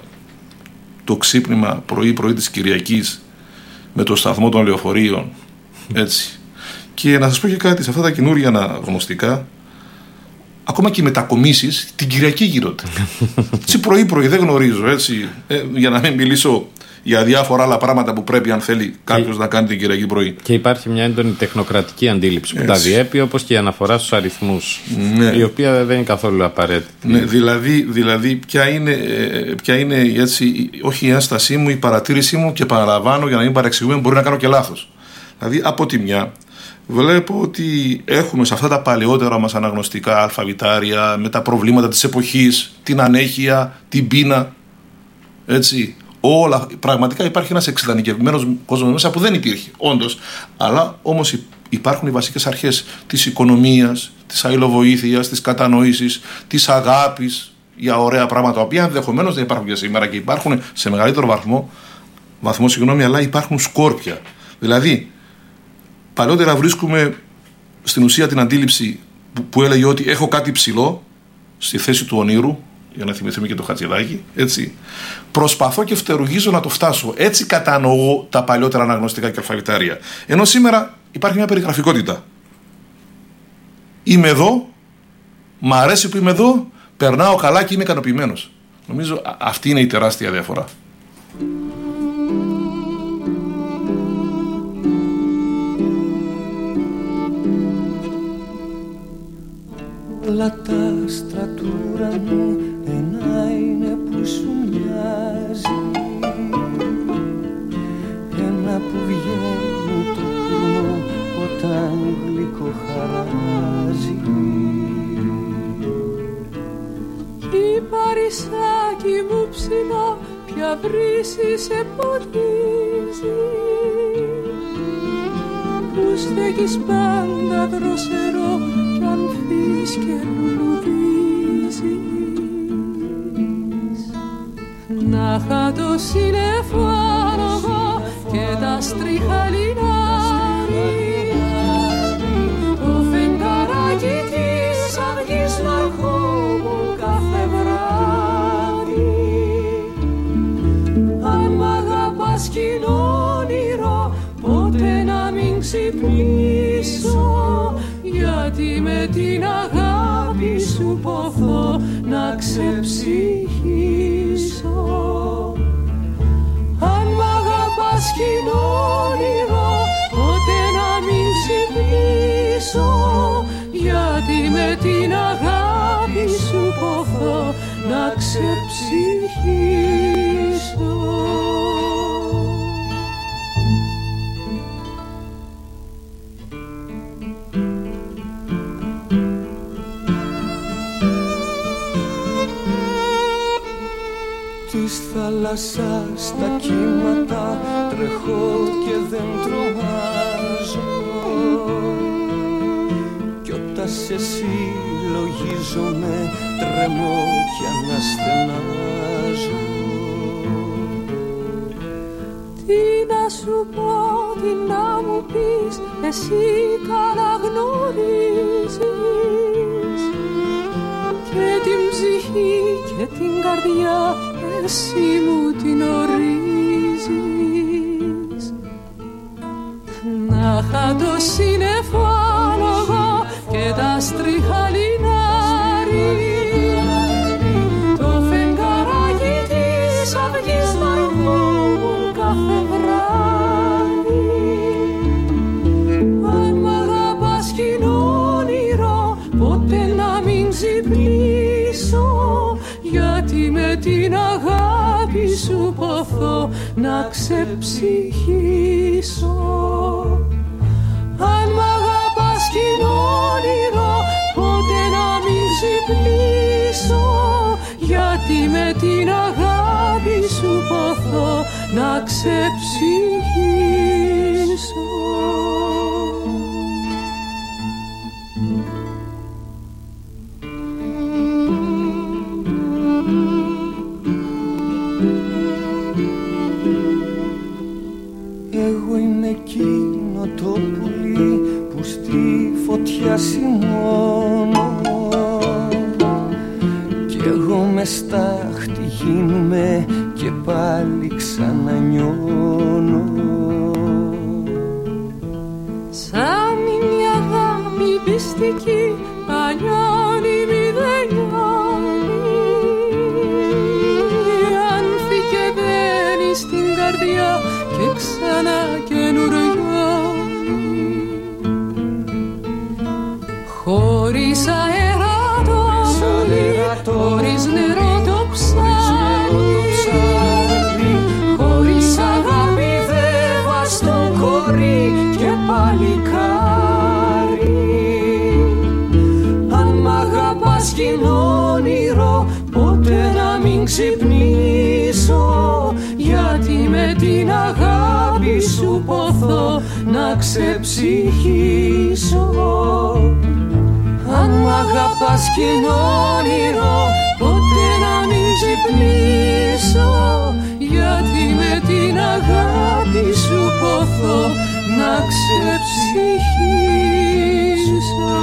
Speaker 2: το ξύπνημα πρωί-πρωί της Κυριακής με το σταθμό των λεωφορείων, έτσι. Και να σας πω και κάτι, σε αυτά τα καινούργια αναγνωστικά, ακόμα και οι μετακομίσεις την Κυριακή γίνονται. Έτσι πρωί-πρωί, δεν γνωρίζω, έτσι, ε, για να μην μιλήσω για διάφορα άλλα πράγματα που πρέπει, αν θέλει, κάποιος να κάνει την Κυριακή πρωί. Και υπάρχει μια έντονη τεχνοκρατική αντίληψη που έτσι τα διέπει, όπως και η αναφορά στους αριθμούς, ναι, η οποία δεν είναι καθόλου απαραίτητη. Ναι, δηλαδή, δηλαδή ποια είναι, ποια είναι έτσι, όχι η ένστασή μου, η παρατήρησή μου, και παραλαμβάνω για να μην παρεξηγούμε, μπορεί να κάνω και λάθος. Δηλαδή, από τη μια, βλέπω ότι έχουμε σε αυτά τα παλαιότερα μας αναγνωστικά αλφαβητάρια με τα προβλήματα της εποχής, την ανέχεια, την πείνα, έτσι. Όλα, πραγματικά υπάρχει ένας εξειδανικευμένος κόσμος μέσα που δεν υπήρχε, όντως. Αλλά όμως υπάρχουν οι βασικές αρχές της οικονομίας, της αλληλοβοήθειας, της κατανόησης, της αγάπης, για ωραία πράγματα, τα οποία ενδεχομένως δεν υπάρχουν και σήμερα και υπάρχουν σε μεγαλύτερο βαθμό, βαθμό συγγνώμη, αλλά υπάρχουν σκόρπια. Δηλαδή, παλιότερα βρίσκουμε στην ουσία την αντίληψη που, που έλεγε ότι έχω κάτι ψηλό στη θέση του ονείρου, για να θυμηθούμε και το Χατζηδάκη, έτσι. Προσπαθώ και φτερουγίζω να το φτάσω. Έτσι κατανοώ τα παλιότερα αναγνωστικά και αλφαβητάρια. Ενώ σήμερα υπάρχει μια περιγραφικότητα. Είμαι εδώ, μ' αρέσει που είμαι εδώ, περνάω καλά και είμαι ικανοποιημένος. Νομίζω αυτή είναι η τεράστια διαφορά.
Speaker 5: Όλα τα άστρα του ουρανού ένα είναι που σου μοιάζει, ένα που βγαίνει το κουρνό όταν γλυκό χαράζει.
Speaker 10: Η παρισάκι μου ψηλά πια βρύση σε ποτίζει, που στέκεις πάντα δροσερό κι αν φύγεις και λουλουδίζεις. Να είχα το σύννεφο άρωγο και τα στριχα λινάρι, το φεγγαράκι της αυγής να ερχόμουν κάθε βράδυ. Αν μ' αγαπάς κι είναι όνειρο, ποτέ να μην ξυπνήσω, γιατί με την αγάπη σου ποθώ να ξεψυχήσω. Αν μ' αγαπάς κι είναι όνειρο, ποτέ να μην ξυπνήσω, γιατί με την αγάπη σου ποθώ να ξεψυχήσω.
Speaker 5: Της θάλασσας τα κύματα τρέχω και δεν τρομάζω, κι όταν σε συλλογίζομαι τρεμώ κι αναστενάζω.
Speaker 10: Τι να σου πω, τι να μου πεις, εσύ καλά γνωρίζεις, και την ψυχή και την καρδιά εσύ μου την ορίζεις. Να είχα το σύννεφο άλογο και τα στριχα λινάρι, το φεγγαράκι της αυγής να ερχόμουν κάθε βράδυ. Αν μ' αγαπάς κι είναι όνειρο, ποτέ να μην ξυπνήσω, γιατί με την αγάπη σου ποθώ να ξεψυχήσω. Αν μ' αγαπάς κι είναι όνειρο, ποτέ να μην ξυπνήσω, γιατί με την αγάπη σου ποθώ να ξεψυχήσω.
Speaker 5: Εκείνο το πουλί που στη φωτιά σημώνω, κι εγώ μες στάχτη γίνουμε και πάλι ξανανιώνω.
Speaker 10: Σαν μια αγάπη πιστική παλιώνει μηδενιώνει, άνθη και μπαίνει στην καρδιά και ξανά καινουριώνει. Χωρίς αέρα το μολύ, χωρίς νερό το ψάρι, χωρίς αγάπη δεν βαστό κορί και παλικάρι. Αν μ' αγαπάς κι είναι όνειρο, ποτέ να μην ξυπνήσω, γιατί με την αγάπη σου ποθώ να ξεψυχήσω. Αν μ' αγαπάς κι είναι όνειρο, ποτέ ξυπνήσω, γιατί με την αγάπη σου ποθώ να ξεψυχήσω.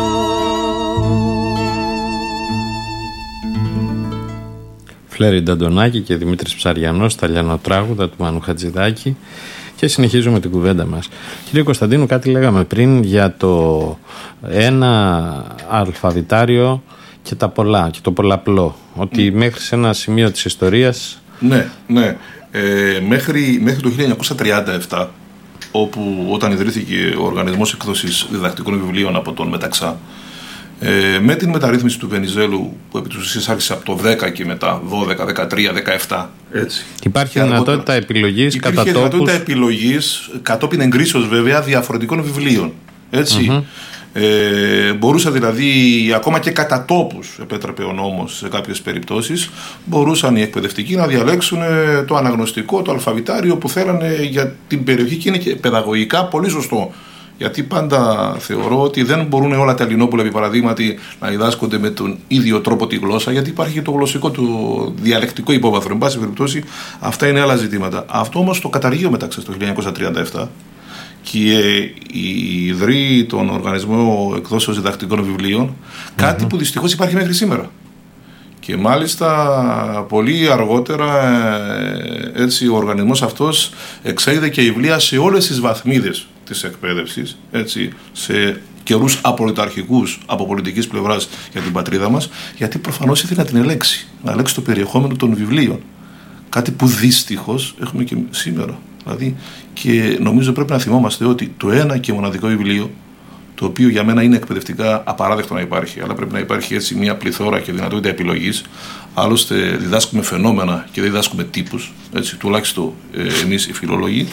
Speaker 1: Φλέρι Νταντονάκη και Δημήτρης Ψαριανός στα λιανοτράγουδα του Μάνου Χατζηδάκη. Και συνεχίζουμε την κουβέντα μας. Κύριε Κωνσταντίνου, κάτι λέγαμε πριν για το ένα αλφαβητάριο και τα πολλά, και το πολλαπλό. Ότι mm. μέχρι σε ένα σημείο της ιστορίας...
Speaker 2: Ναι, ναι. Ε, μέχρι, μέχρι το χίλια εννιακόσια τριάντα επτά, όπου όταν ιδρύθηκε ο Οργανισμός Εκδόσης Διδακτικών Βιβλίων από τον Μεταξά, Ε, με την μεταρρύθμιση του Βενιζέλου, που επί της ουσίας άρχισε από το δέκα και μετά, δώδεκα, δεκατρία, δεκαεπτά. Έτσι.
Speaker 1: Υπάρχει δυνατότητα επιλογής κατά τόπους.
Speaker 2: Υπήρχε δυνατότητα επιλογής, κατόπιν εγκρίσεως βέβαια, διαφορετικών βιβλίων. Έτσι. Mm-hmm. Ε, μπορούσα δηλαδή, ακόμα και κατά τόπους, επέτρεπε ο νόμος σε κάποιες περιπτώσεις, μπορούσαν οι εκπαιδευτικοί να διαλέξουν το αναγνωστικό, το αλφαβητάριο που θέλανε για την περιοχή, και είναι και παιδαγωγικά πολύ σωστό. Γιατί πάντα θεωρώ ότι δεν μπορούν όλα τα Ελληνόπουλα, επί παραδείγματι, να διδάσκονται με τον ίδιο τρόπο τη γλώσσα, γιατί υπάρχει και το γλωσσικό του διαλεκτικό υπόβαθρο. Εν πάση περιπτώσει, αυτά είναι άλλα ζητήματα. Αυτό όμως το καταργεί ο Μεταξάς το χίλια εννιακόσια τριάντα επτά και η ιδρύει τον Οργανισμό Εκδόσεως Διδακτικών Βιβλίων, mm-hmm. κάτι που δυστυχώς υπάρχει μέχρι σήμερα. Και μάλιστα πολύ αργότερα, έτσι, ο οργανισμός αυτός εξέδιδε και βιβλία σε όλες τις βαθμίδες της εκπαίδευσης, έτσι, σε καιρούς απολυταρχικούς από πολιτικής πλευράς για την πατρίδα μας, γιατί προφανώς ήθελε να την ελέγξει, να ελέγξει το περιεχόμενο των βιβλίων. Κάτι που δυστυχώς έχουμε και σήμερα. Δηλαδή, και νομίζω πρέπει να θυμόμαστε ότι το ένα και μοναδικό βιβλίο, το οποίο για μένα είναι εκπαιδευτικά απαράδεκτο να υπάρχει, αλλά πρέπει να υπάρχει έτσι μια πληθώρα και δυνατότητα επιλογής. Άλλωστε, διδάσκουμε φαινόμενα και δεν διδάσκουμε τύπους, έτσι, τουλάχιστον ε, εμείς οι φιλολόγοι.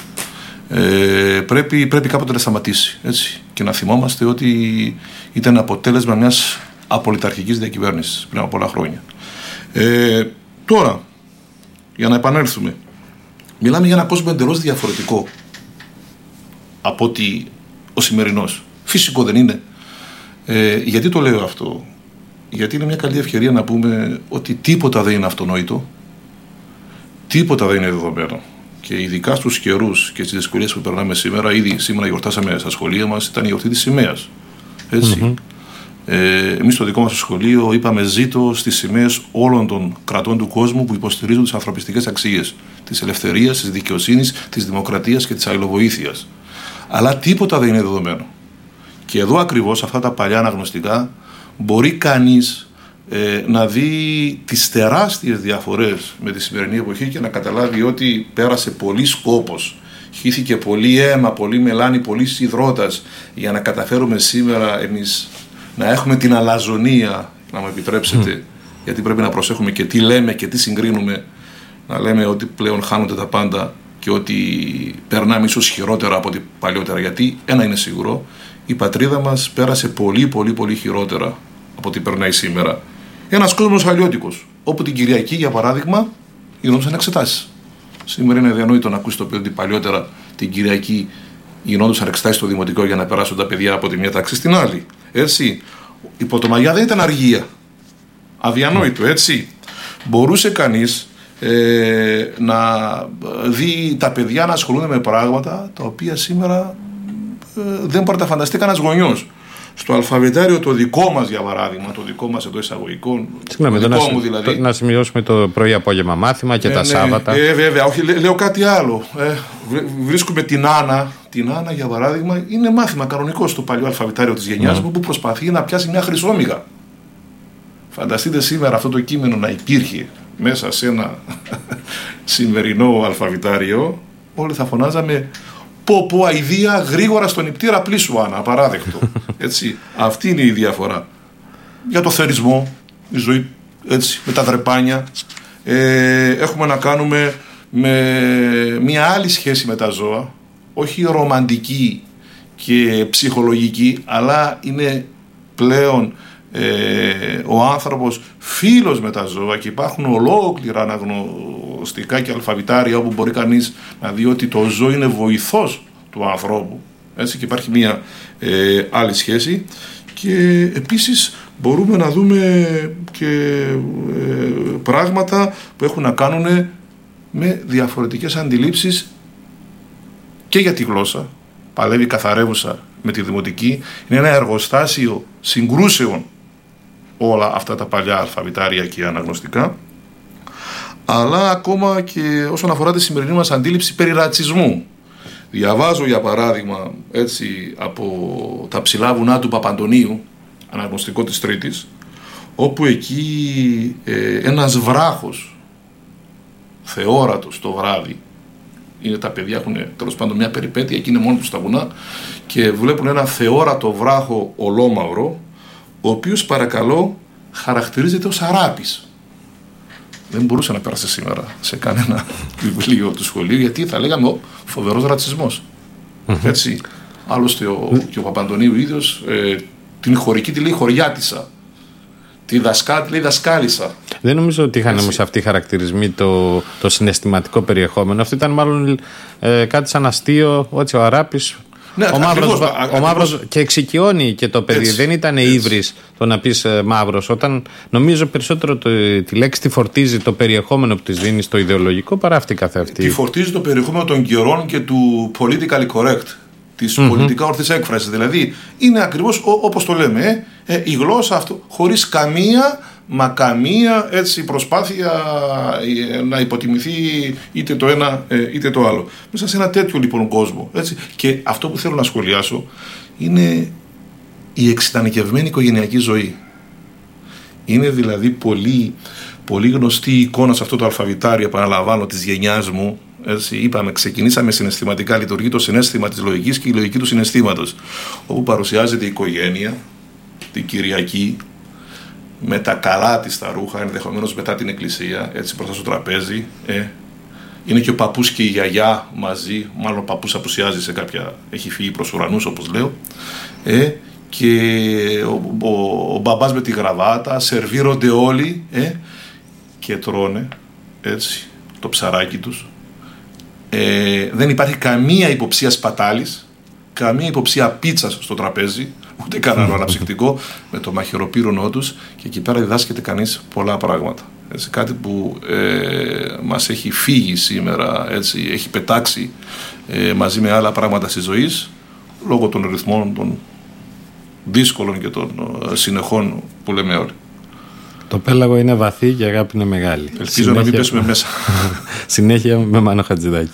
Speaker 2: Ε, πρέπει, πρέπει κάποτε να σταματήσει, έτσι, και να θυμόμαστε ότι ήταν αποτέλεσμα μιας απολυταρχικής διακυβέρνησης πριν από πολλά χρόνια. Ε, τώρα, για να επανέλθουμε, μιλάμε για ένα κόσμο εντελώς διαφορετικό από ότι ο σημερινός. Φυσικό δεν είναι. Ε, γιατί το λέω αυτό? Γιατί είναι μια καλή ευκαιρία να πούμε ότι τίποτα δεν είναι αυτονόητο, τίποτα δεν είναι δεδομένο. Και ειδικά στους καιρούς και στις δυσκολίες που περνάμε σήμερα, ήδη σήμερα γιορτάσαμε στα σχολεία μας, ήταν η γιορτή της σημαίας. Έτσι. Mm-hmm. Ε, εμείς στο δικό μας σχολείο είπαμε ζήτω στις σημαίες όλων των κρατών του κόσμου που υποστηρίζουν τις ανθρωπιστικές αξίες, της ελευθερίας, της δικαιοσύνης, της δημοκρατίας και της αλληλοβοήθειας. Αλλά τίποτα δεν είναι δεδομένο. Και εδώ ακριβώς, αυτά τα παλιά αναγνωστικά, μπορεί κανείς ε, να δει τις τεράστιες διαφορές με τη σημερινή εποχή και να καταλάβει ότι πέρασε πολύς κόπος, χύθηκε πολύ αίμα, πολύ μελάνι, πολύ υδρότας για να καταφέρουμε σήμερα εμείς να έχουμε την αλαζονία, να μου επιτρέψετε, mm. γιατί πρέπει να προσέχουμε και τι λέμε και τι συγκρίνουμε, να λέμε ότι πλέον χάνονται τα πάντα και ότι περνάμε ίσως χειρότερα από ό,τι παλιότερα. Γιατί ένα είναι σίγουρο, η πατρίδα μας πέρασε πολύ πολύ πολύ χειρότερα από ό,τι περνάει σήμερα. Ένας κόσμος αλλιώτικος, όπου την Κυριακή, για παράδειγμα, γινόντουσαν εξετάσεις. Σήμερα είναι διανοήτο να ακούσει το παιδί ότι παλιότερα την Κυριακή γινόντουσαν εξετάσεις στο δημοτικό για να περάσουν τα παιδιά από τη μια τάξη στην άλλη. Έτσι. Η Πρωτομαγιά δεν ήταν αργία. Αδιανόητο, έτσι. Μπορούσε κανείς ε, να δει τα παιδιά να ασχολούνται με πράγματα τα οποία σήμερα ε, δεν μπορεί να τα φανταστεί κανένας γονιός. Στο αλφαβητάριο το δικό μας, για παράδειγμα, το δικό μας εδώ εισαγωγικών.
Speaker 1: Συγγνώμη, να, δηλαδή, το, να σημειώσουμε το πρωί-απόγευμα μάθημα και ε, τα ναι, Σάββατα.
Speaker 2: Ε, βέβαια, όχι, λέ, λέω κάτι άλλο. Ε, βρίσκουμε την Άννα. Την Άννα, για παράδειγμα, είναι μάθημα κανονικό στο παλιό αλφαβητάριο της γενιάς μου, mm. που προσπαθεί να πιάσει μια χρυσόμυγα. Φανταστείτε σήμερα αυτό το κείμενο να υπήρχε μέσα σε ένα σημερινό αλφαβητάριο, όλοι θα φωνάζαμε πω πω αηδία γρήγορα στον νηπτήρα πλήσου Άννα, απαράδεκτο. Έτσι, αυτή είναι η διαφορά. Για το θερισμό, η ζωή, έτσι, με τα δρεπάνια, ε, έχουμε να κάνουμε με μια άλλη σχέση με τα ζώα, όχι ρομαντική και ψυχολογική, αλλά είναι πλέον ε, ο άνθρωπος φίλος με τα ζώα και υπάρχουν ολόκληρα αναγνωστικά και αλφαβητάρια όπου μπορεί κανείς να δει ότι το ζώο είναι βοηθός του ανθρώπου. Έτσι, και υπάρχει μια ε, άλλη σχέση. Και επίσης μπορούμε να δούμε και ε, πράγματα που έχουν να κάνουν με διαφορετικές αντιλήψεις και για τη γλώσσα. Παλεύει καθαρεύουσα με τη δημοτική. Είναι ένα εργοστάσιο συγκρούσεων όλα αυτά τα παλιά αλφαβητάρια και αναγνωστικά, αλλά ακόμα και όσον αφορά τη σημερινή μας αντίληψη περί ρατσισμού. Διαβάζω για παράδειγμα έτσι από τα ψηλά βουνά του Παπαντονίου, αναγνωστικό της Τρίτης, όπου εκεί ε, ένας βράχος θεόρατος το βράδυ, είναι τα παιδιά έχουν τέλος πάντων μια περιπέτεια, εκεί είναι μόνοι τους στα βουνά και βλέπουν ένα θεόρατο βράχο ολόμαυρο, ο οποίος παρακαλώ χαρακτηρίζεται ως αράπης. Δεν μπορούσε να πέρασε σήμερα σε κανένα βιβλίο του σχολείου, γιατί θα λέγαμε ο φοβερός ρατσισμός. Έτσι. Άλλωστε ο, και ο Παπαντονίου ίδιος ε, την χωρική τη λέει χωριάτισσα, τη δασκάλα τη λέει δασκάλισσα. Δεν νομίζω ότι είχαν όμως αυτοί οι χαρακτηρισμοί το, το συναισθηματικό περιεχόμενο. Αυτό ήταν μάλλον ε, κάτι σαν αστείο, έτσι ο αράπης. Ναι, ο μαύρος, ο μαύρος και εξοικειώνει και το παιδί. Έτσι, δεν ήταν ύβρις το να πεις ε, μαύρος. Όταν νομίζω περισσότερο το, τη λέξη τη φορτίζει το περιεχόμενο που της δίνει στο ιδεολογικό παρά αυτή καθεαυτή. Τη φορτίζει το περιεχόμενο των καιρών και του politically correct, της mm-hmm. πολιτικά ορθής έκφρασης. Δηλαδή είναι ακριβώς όπως το λέμε, ε, ε, η γλώσσα αυτό χωρίς καμία μα καμία έτσι προσπάθεια ε, να υποτιμηθεί είτε το ένα ε, είτε το άλλο. Μέσα σε ένα τέτοιο λοιπόν κόσμο. Έτσι. Και αυτό που θέλω να σχολιάσω είναι η εξειδανικευμένη οικογενειακή ζωή. Είναι δηλαδή πολύ, πολύ γνωστή η εικόνα σε αυτό το αλφαβητάριο, επαναλαμβάνω, της γενιάς μου. Έτσι, είπαμε, ξεκινήσαμε συναισθηματικά, λειτουργεί το συναίσθημα της λογικής και η λογική του συναισθήματος, όπου παρουσιάζεται η οικογένεια, την Κυριακή, με τα καλά της τα ρούχα, ενδεχομένως μετά την εκκλησία, έτσι μπροστά στο τραπέζι. Ε. Είναι και ο παππούς και η γιαγιά μαζί, μάλλον ο παππούς απουσιάζει σε κάποια, έχει φύγει προς ουρανούς όπως λέω. Ε. Και ο, ο, ο μπαμπάς με τη γραβάτα, σερβίρονται όλοι ε. και τρώνε, έτσι, το ψαράκι τους. Ε, δεν υπάρχει καμία υποψία σπατάλης, καμία υποψία πίτσας στο τραπέζι, ούτε κανένα αναψυκτικό, με το μαχαιροπύρωνό τους, και εκεί πέρα διδάσκεται κανείς πολλά πράγματα. Έτσι, κάτι που ε, μας έχει φύγει σήμερα, έτσι, έχει πετάξει ε, μαζί με άλλα πράγματα της ζωής, λόγω των ρυθμών, των δύσκολων και των ε, συνεχών που λέμε όλοι.
Speaker 1: Το πέλαγο είναι βαθύ και η αγάπη είναι μεγάλη.
Speaker 2: Ελπίζω συνέχεια... να μην πέσουμε μέσα.
Speaker 1: Συνέχεια με Μάνο Χατζηδάκη.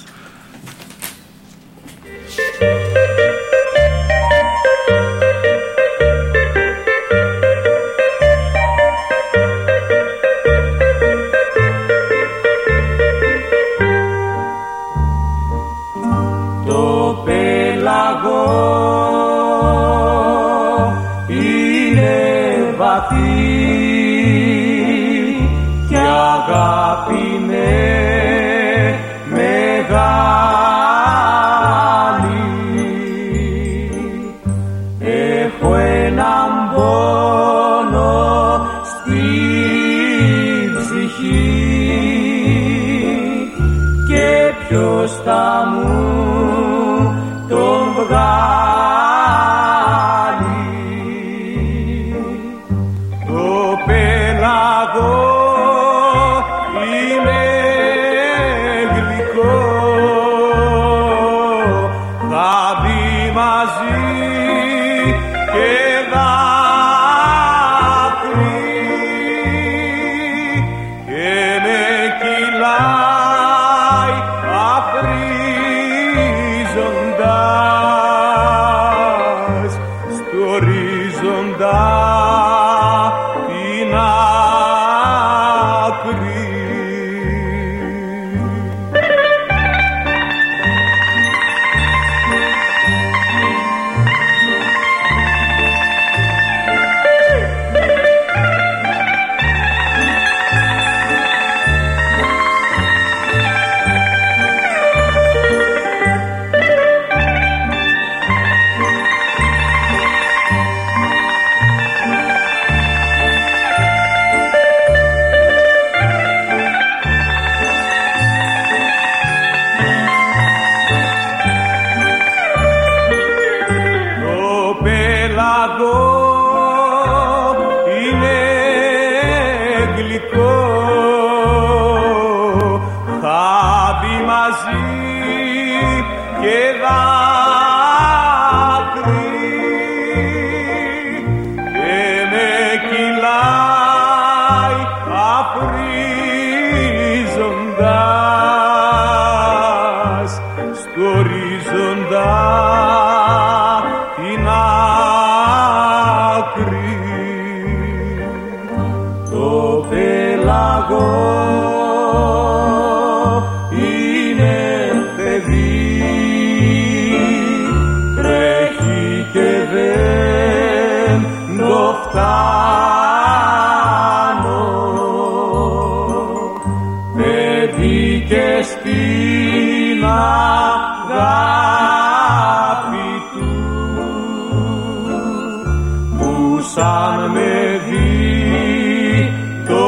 Speaker 5: Το πέλαγο είναι βαθύ και αγάπη είναι μεγάλη. Έχω έναν πόνο στην ψυχή και ποιος θα μου τον βγάλει. Το πέλαγο είναι στην αγάπη του που σαν με δει το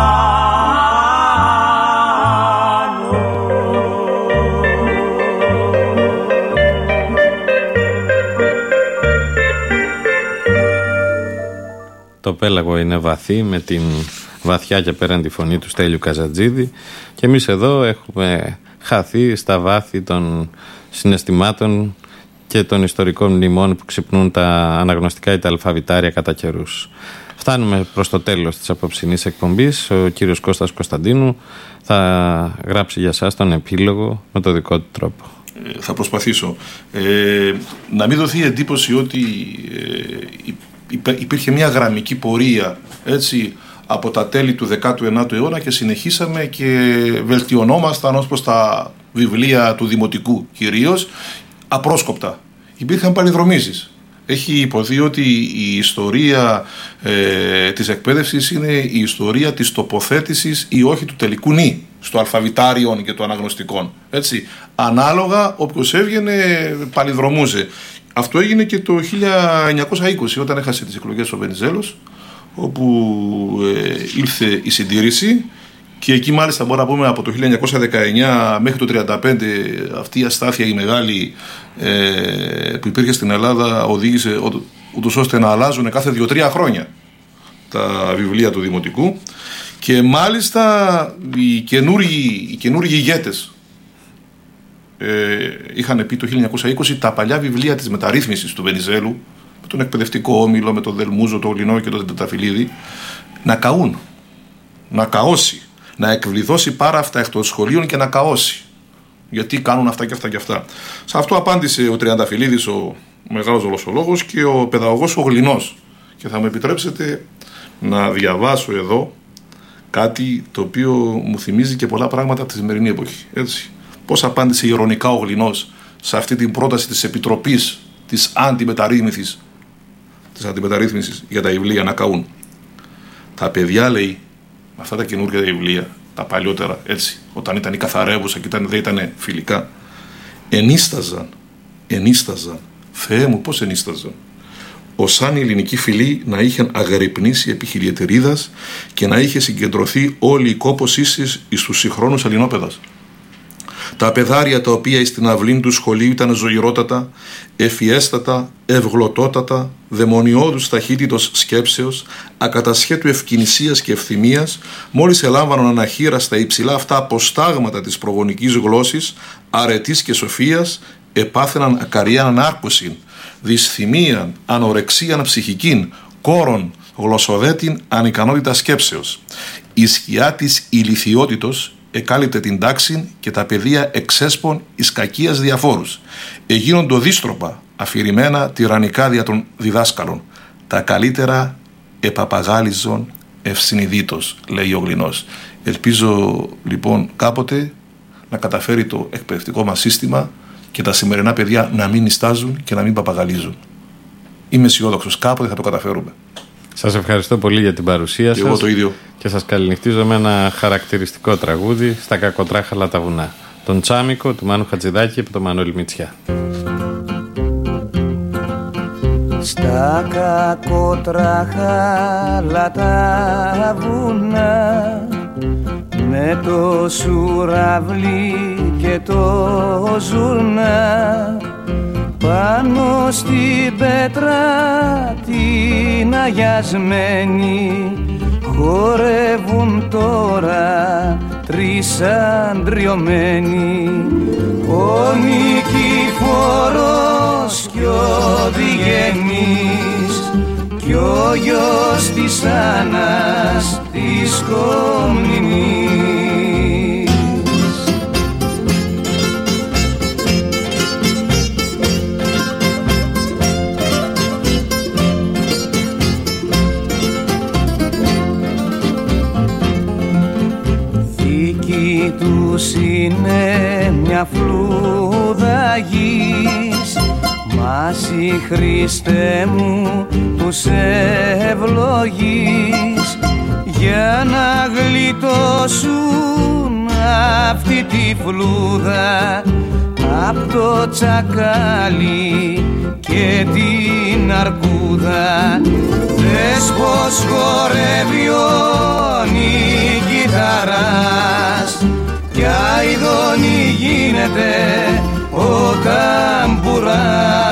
Speaker 5: χάνω.
Speaker 1: Το πέλαγο είναι βαθύ, με την βαθιά και πέραντη φωνή του Στέλιου Καζατζίδη, και εμείς εδώ έχουμε χαθεί στα βάθη των συναισθημάτων και των ιστορικών μνημών που ξυπνούν τα αναγνωστικά ή τα αλφαβητάρια κατά καιρούς. Φτάνουμε προς το τέλος της απόψινής εκπομπής. Ο κύριος Κώστας Κωνσταντίνου θα γράψει για σας τον επίλογο με το δικό του τρόπο.
Speaker 2: Ε, θα προσπαθήσω. Ε, να μην δοθεί εντύπωση ότι ε, υπήρχε μια γραμμική πορεία, έτσι, από τα τέλη του δέκατου ενάτου αιώνα και συνεχίσαμε και βελτιωνόμασταν ως προς τα βιβλία του δημοτικού κυρίως, απρόσκοπτα. Υπήρχαν παλινδρομήσεις. Έχει υποθεί ότι η ιστορία ε, της εκπαίδευσης είναι η ιστορία της τοποθέτησης ή όχι του τελικού νη στο αλφαβητάριον και το αναγνωστικών. Έτσι. Ανάλογα, όποιος έβγαινε παλινδρομούσε. Αυτό έγινε και το χίλια εννιακόσια είκοσι, όταν έχασε τις εκλογές ο Βενιζέλος, όπου ε, ήλθε η συντήρηση, και εκεί μάλιστα μπορούμε να πούμε από το χίλια εννιακόσια δεκαεννιά μέχρι το τριάντα πέντε αυτή η αστάθεια η μεγάλη ε, που υπήρχε στην Ελλάδα οδήγησε ούτως ώστε να αλλάζουν κάθε δύο-τρία χρόνια τα βιβλία του δημοτικού, και μάλιστα οι καινούργιοι, οι καινούργιοι ηγέτες ε, είχαν πει το χίλια εννιακόσια είκοσι τα παλιά βιβλία της μεταρρύθμισης του Βενιζέλου, με τον εκπαιδευτικό όμιλο, με τον Δελμούζο, τον Γλινό και τον Τεταφυλλίδη, να καούν, να καώσει, να εκβληθώσει πάρα αυτά εκ των σχολείων και να καώσει. Γιατί κάνουν αυτά και αυτά και αυτά. Σε αυτό απάντησε ο Τριανταφυλλίδης, ο μεγάλος γλωσσολόγος, και ο παιδαγωγός ο Γλινός. Και θα μου επιτρέψετε να διαβάσω εδώ κάτι το οποίο μου θυμίζει και πολλά πράγματα από τη σημερινή εποχή. Έτσι. Πώς απάντησε ειρωνικά ο Γλινός σε αυτή την πρόταση της Επιτροπής της αντιμεταρρύθμισης, της αντιμεταρρύθμισης για τα βιβλία να καούν. Τα παιδιά, λέει, με αυτά τα καινούργια βιβλία, τα παλιότερα, έτσι, όταν ήταν η καθαρεύουσα και ήταν, δεν ήταν φιλικά, ενίσταζαν, ενίσταζαν, Θεέ μου πώς ενίσταζαν, ως αν η ελληνική φυλή να είχε αγρυπνήσει επί χιλιετηρίδας και να είχε συγκεντρωθεί όλη η κόπος ίσης εις τους συγχρόνους Ελληνόπαιδας. Τα παιδάρια τα οποία στην αυλήν του σχολείου ήταν ζωηρότατα, ευφιέστατα, ευγλωτότατα, δαιμονιώδους ταχύτητος σκέψεως, ακατασχέτου ευκινησίας και ευθυμίας, μόλις ελάμβανον αναχείρα στα υψηλά αυτά αποστάγματα της προγονικής γλώσσης, αρετής και σοφίας, επάθαιναν ακαριάν ανάρκωσιν, δυσθυμίαν, ανορεξίαν ψυχικήν, κόρον, γλωσσοδέτην ανικανότητα σκέψεως. Η σκιά της ηλιθιότητος εκάλυπτε την τάξη και τα παιδεία εξέσπων εις κακίας διαφόρους. Εγίνοντο δίστροπα, αφηρημένα τυραννικά δια των διδάσκαλων. Τα καλύτερα επαπαγάλιζον ευσυνειδήτως, λέει ο Γλινός. Ελπίζω λοιπόν κάποτε να καταφέρει το εκπαιδευτικό μας σύστημα και τα σημερινά παιδιά να μην νηστάζουν και να μην παπαγαλίζουν. Είμαι αισιόδοξος, κάποτε θα το καταφέρουμε.
Speaker 1: Σας ευχαριστώ πολύ για την παρουσία
Speaker 2: και
Speaker 1: σας.
Speaker 2: Εγώ το ίδιο.
Speaker 1: Και σας καληνυχτίζω με ένα χαρακτηριστικό τραγούδι, στα κακοτράχαλα τα βουνά. Τον Τσάμικο του Μάνου Χατζηδάκη από τον Μανώλη Μητσιά.
Speaker 5: Στα κακοτράχαλα τα βουνά, με το σουραβλί και το ζουρνά, πάνω στην πέτρα την αγιασμένη, χορεύουν τώρα τρεις αντριωμένοι. Ο Νικηφόρος κι ο Διγενής κι ο γιος της Άννας της Κομνηνής. Θήκη τους είναι μια φλούδα γης, μα συ Χριστέ μου τους ευλογείς, για να γλιτώσουν αυτή τη φλούδα απ' το τσακάλι και την αρκούδα. Δες πως χορεύει ο νικηταράς κι αηδόνι γίνεται ο ταμπουράς.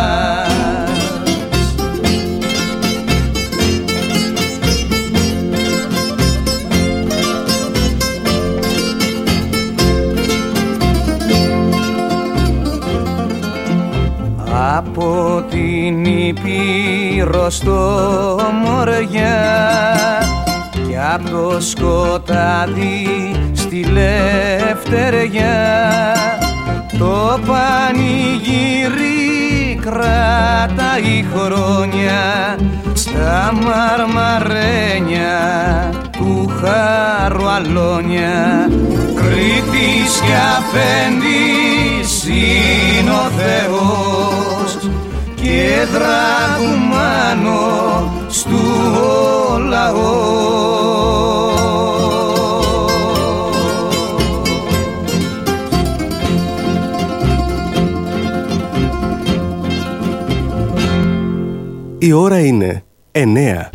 Speaker 5: Από την Ήπειρο στο Μοριά κι απ' το σκοτάδι στη Λευτεριά το πανηγύρι κρατάει χρόνια στα μαρμαρένια του Χαρουαλόνια. Κρήτης και αφέντης είναι ο Θεός και δραγουμάνο στου ο λαός.
Speaker 9: Η ώρα είναι εννέα.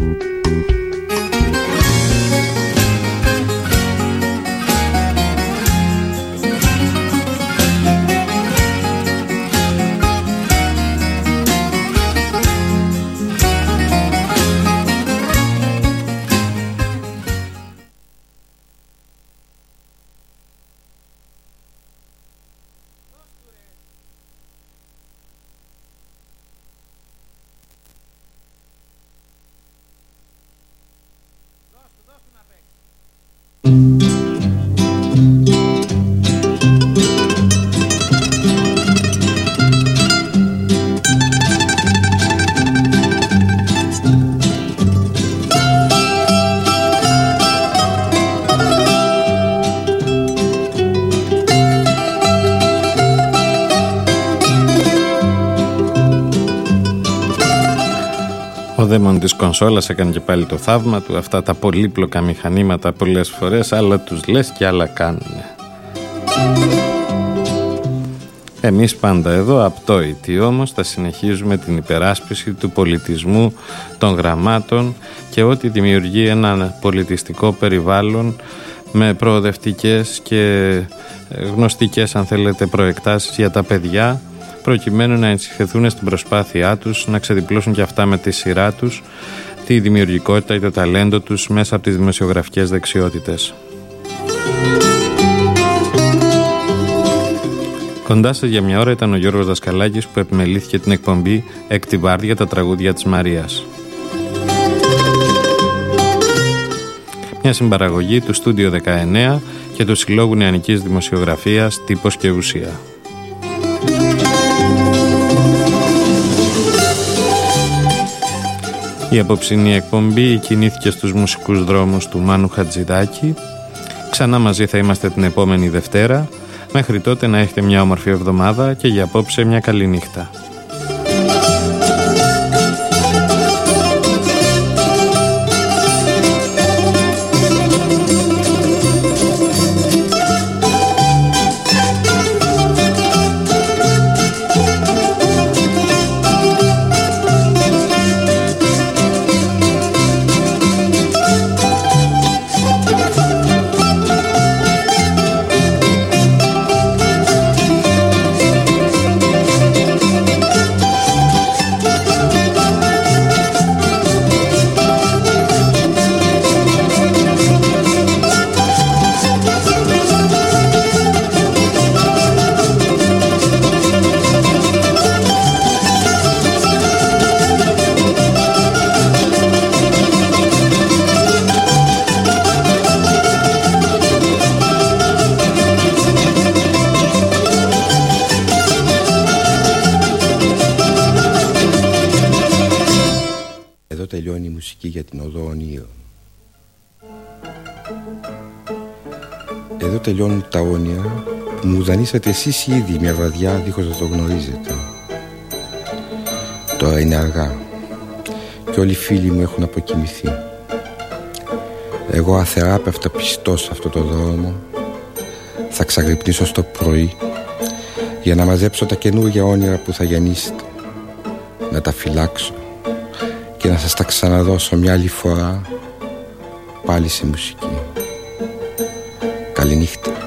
Speaker 1: Ο δαίμον της κονσόλας έκανε και πάλι το θαύμα του. Αυτά τα πολύπλοκα μηχανήματα πολλές φορές άλλα τους λες και άλλα κάνουνε. Εμείς πάντα εδώ απτόητοι όμως θα συνεχίζουμε την υπεράσπιση του πολιτισμού, των γραμμάτων και ό,τι δημιουργεί ένα πολιτιστικό περιβάλλον με προοδευτικές και γνωστικές, αν θέλετε, προεκτάσεις για τα παιδιά, προκειμένου να ενσυχθούν στην προσπάθειά τους να ξεδιπλώσουν και αυτά με τη σειρά τους τη δημιουργικότητα ή το ταλέντο τους μέσα από τις δημοσιογραφικές δεξιότητες. Κοντά σας για μια ώρα ήταν ο Γιώργος Δασκαλάκης που επιμελήθηκε την εκπομπή «Έκτη Βάρδια, τα τραγούδια της Μαρίας». Μια συμπαραγωγή του Στούντιο δεκαεννέα και του Συλλόγου Νεανικής Δημοσιογραφίας «Τύπος και Ουσία». Η απόψινή εκπομπή κινήθηκε στους μουσικούς δρόμους του Μάνου Χατζηδάκη. Ξανά μαζί θα είμαστε την επόμενη Δευτέρα. Μέχρι τότε να έχετε μια όμορφη εβδομάδα και για απόψε μια καλή νύχτα.
Speaker 4: Τελειώνει η μουσική για την οδό ονείρων. Εδώ τελειώνουν τα όνειρα που μου δανείσατε εσείς ήδη μια βραδιά δίχως να το γνωρίζετε. Τώρα είναι αργά και όλοι οι φίλοι μου έχουν αποκοιμηθεί. Εγώ αθεράπευτα πιστός σε αυτό το δρόμο Θα ξαγρυπνήσω στο πρωί για να μαζέψω τα καινούργια όνειρα που θα γεννήσετε, να τα φυλάξω και να σας τα ξαναδώσω μια άλλη φορά πάλι σε μουσική. Καληνύχτα.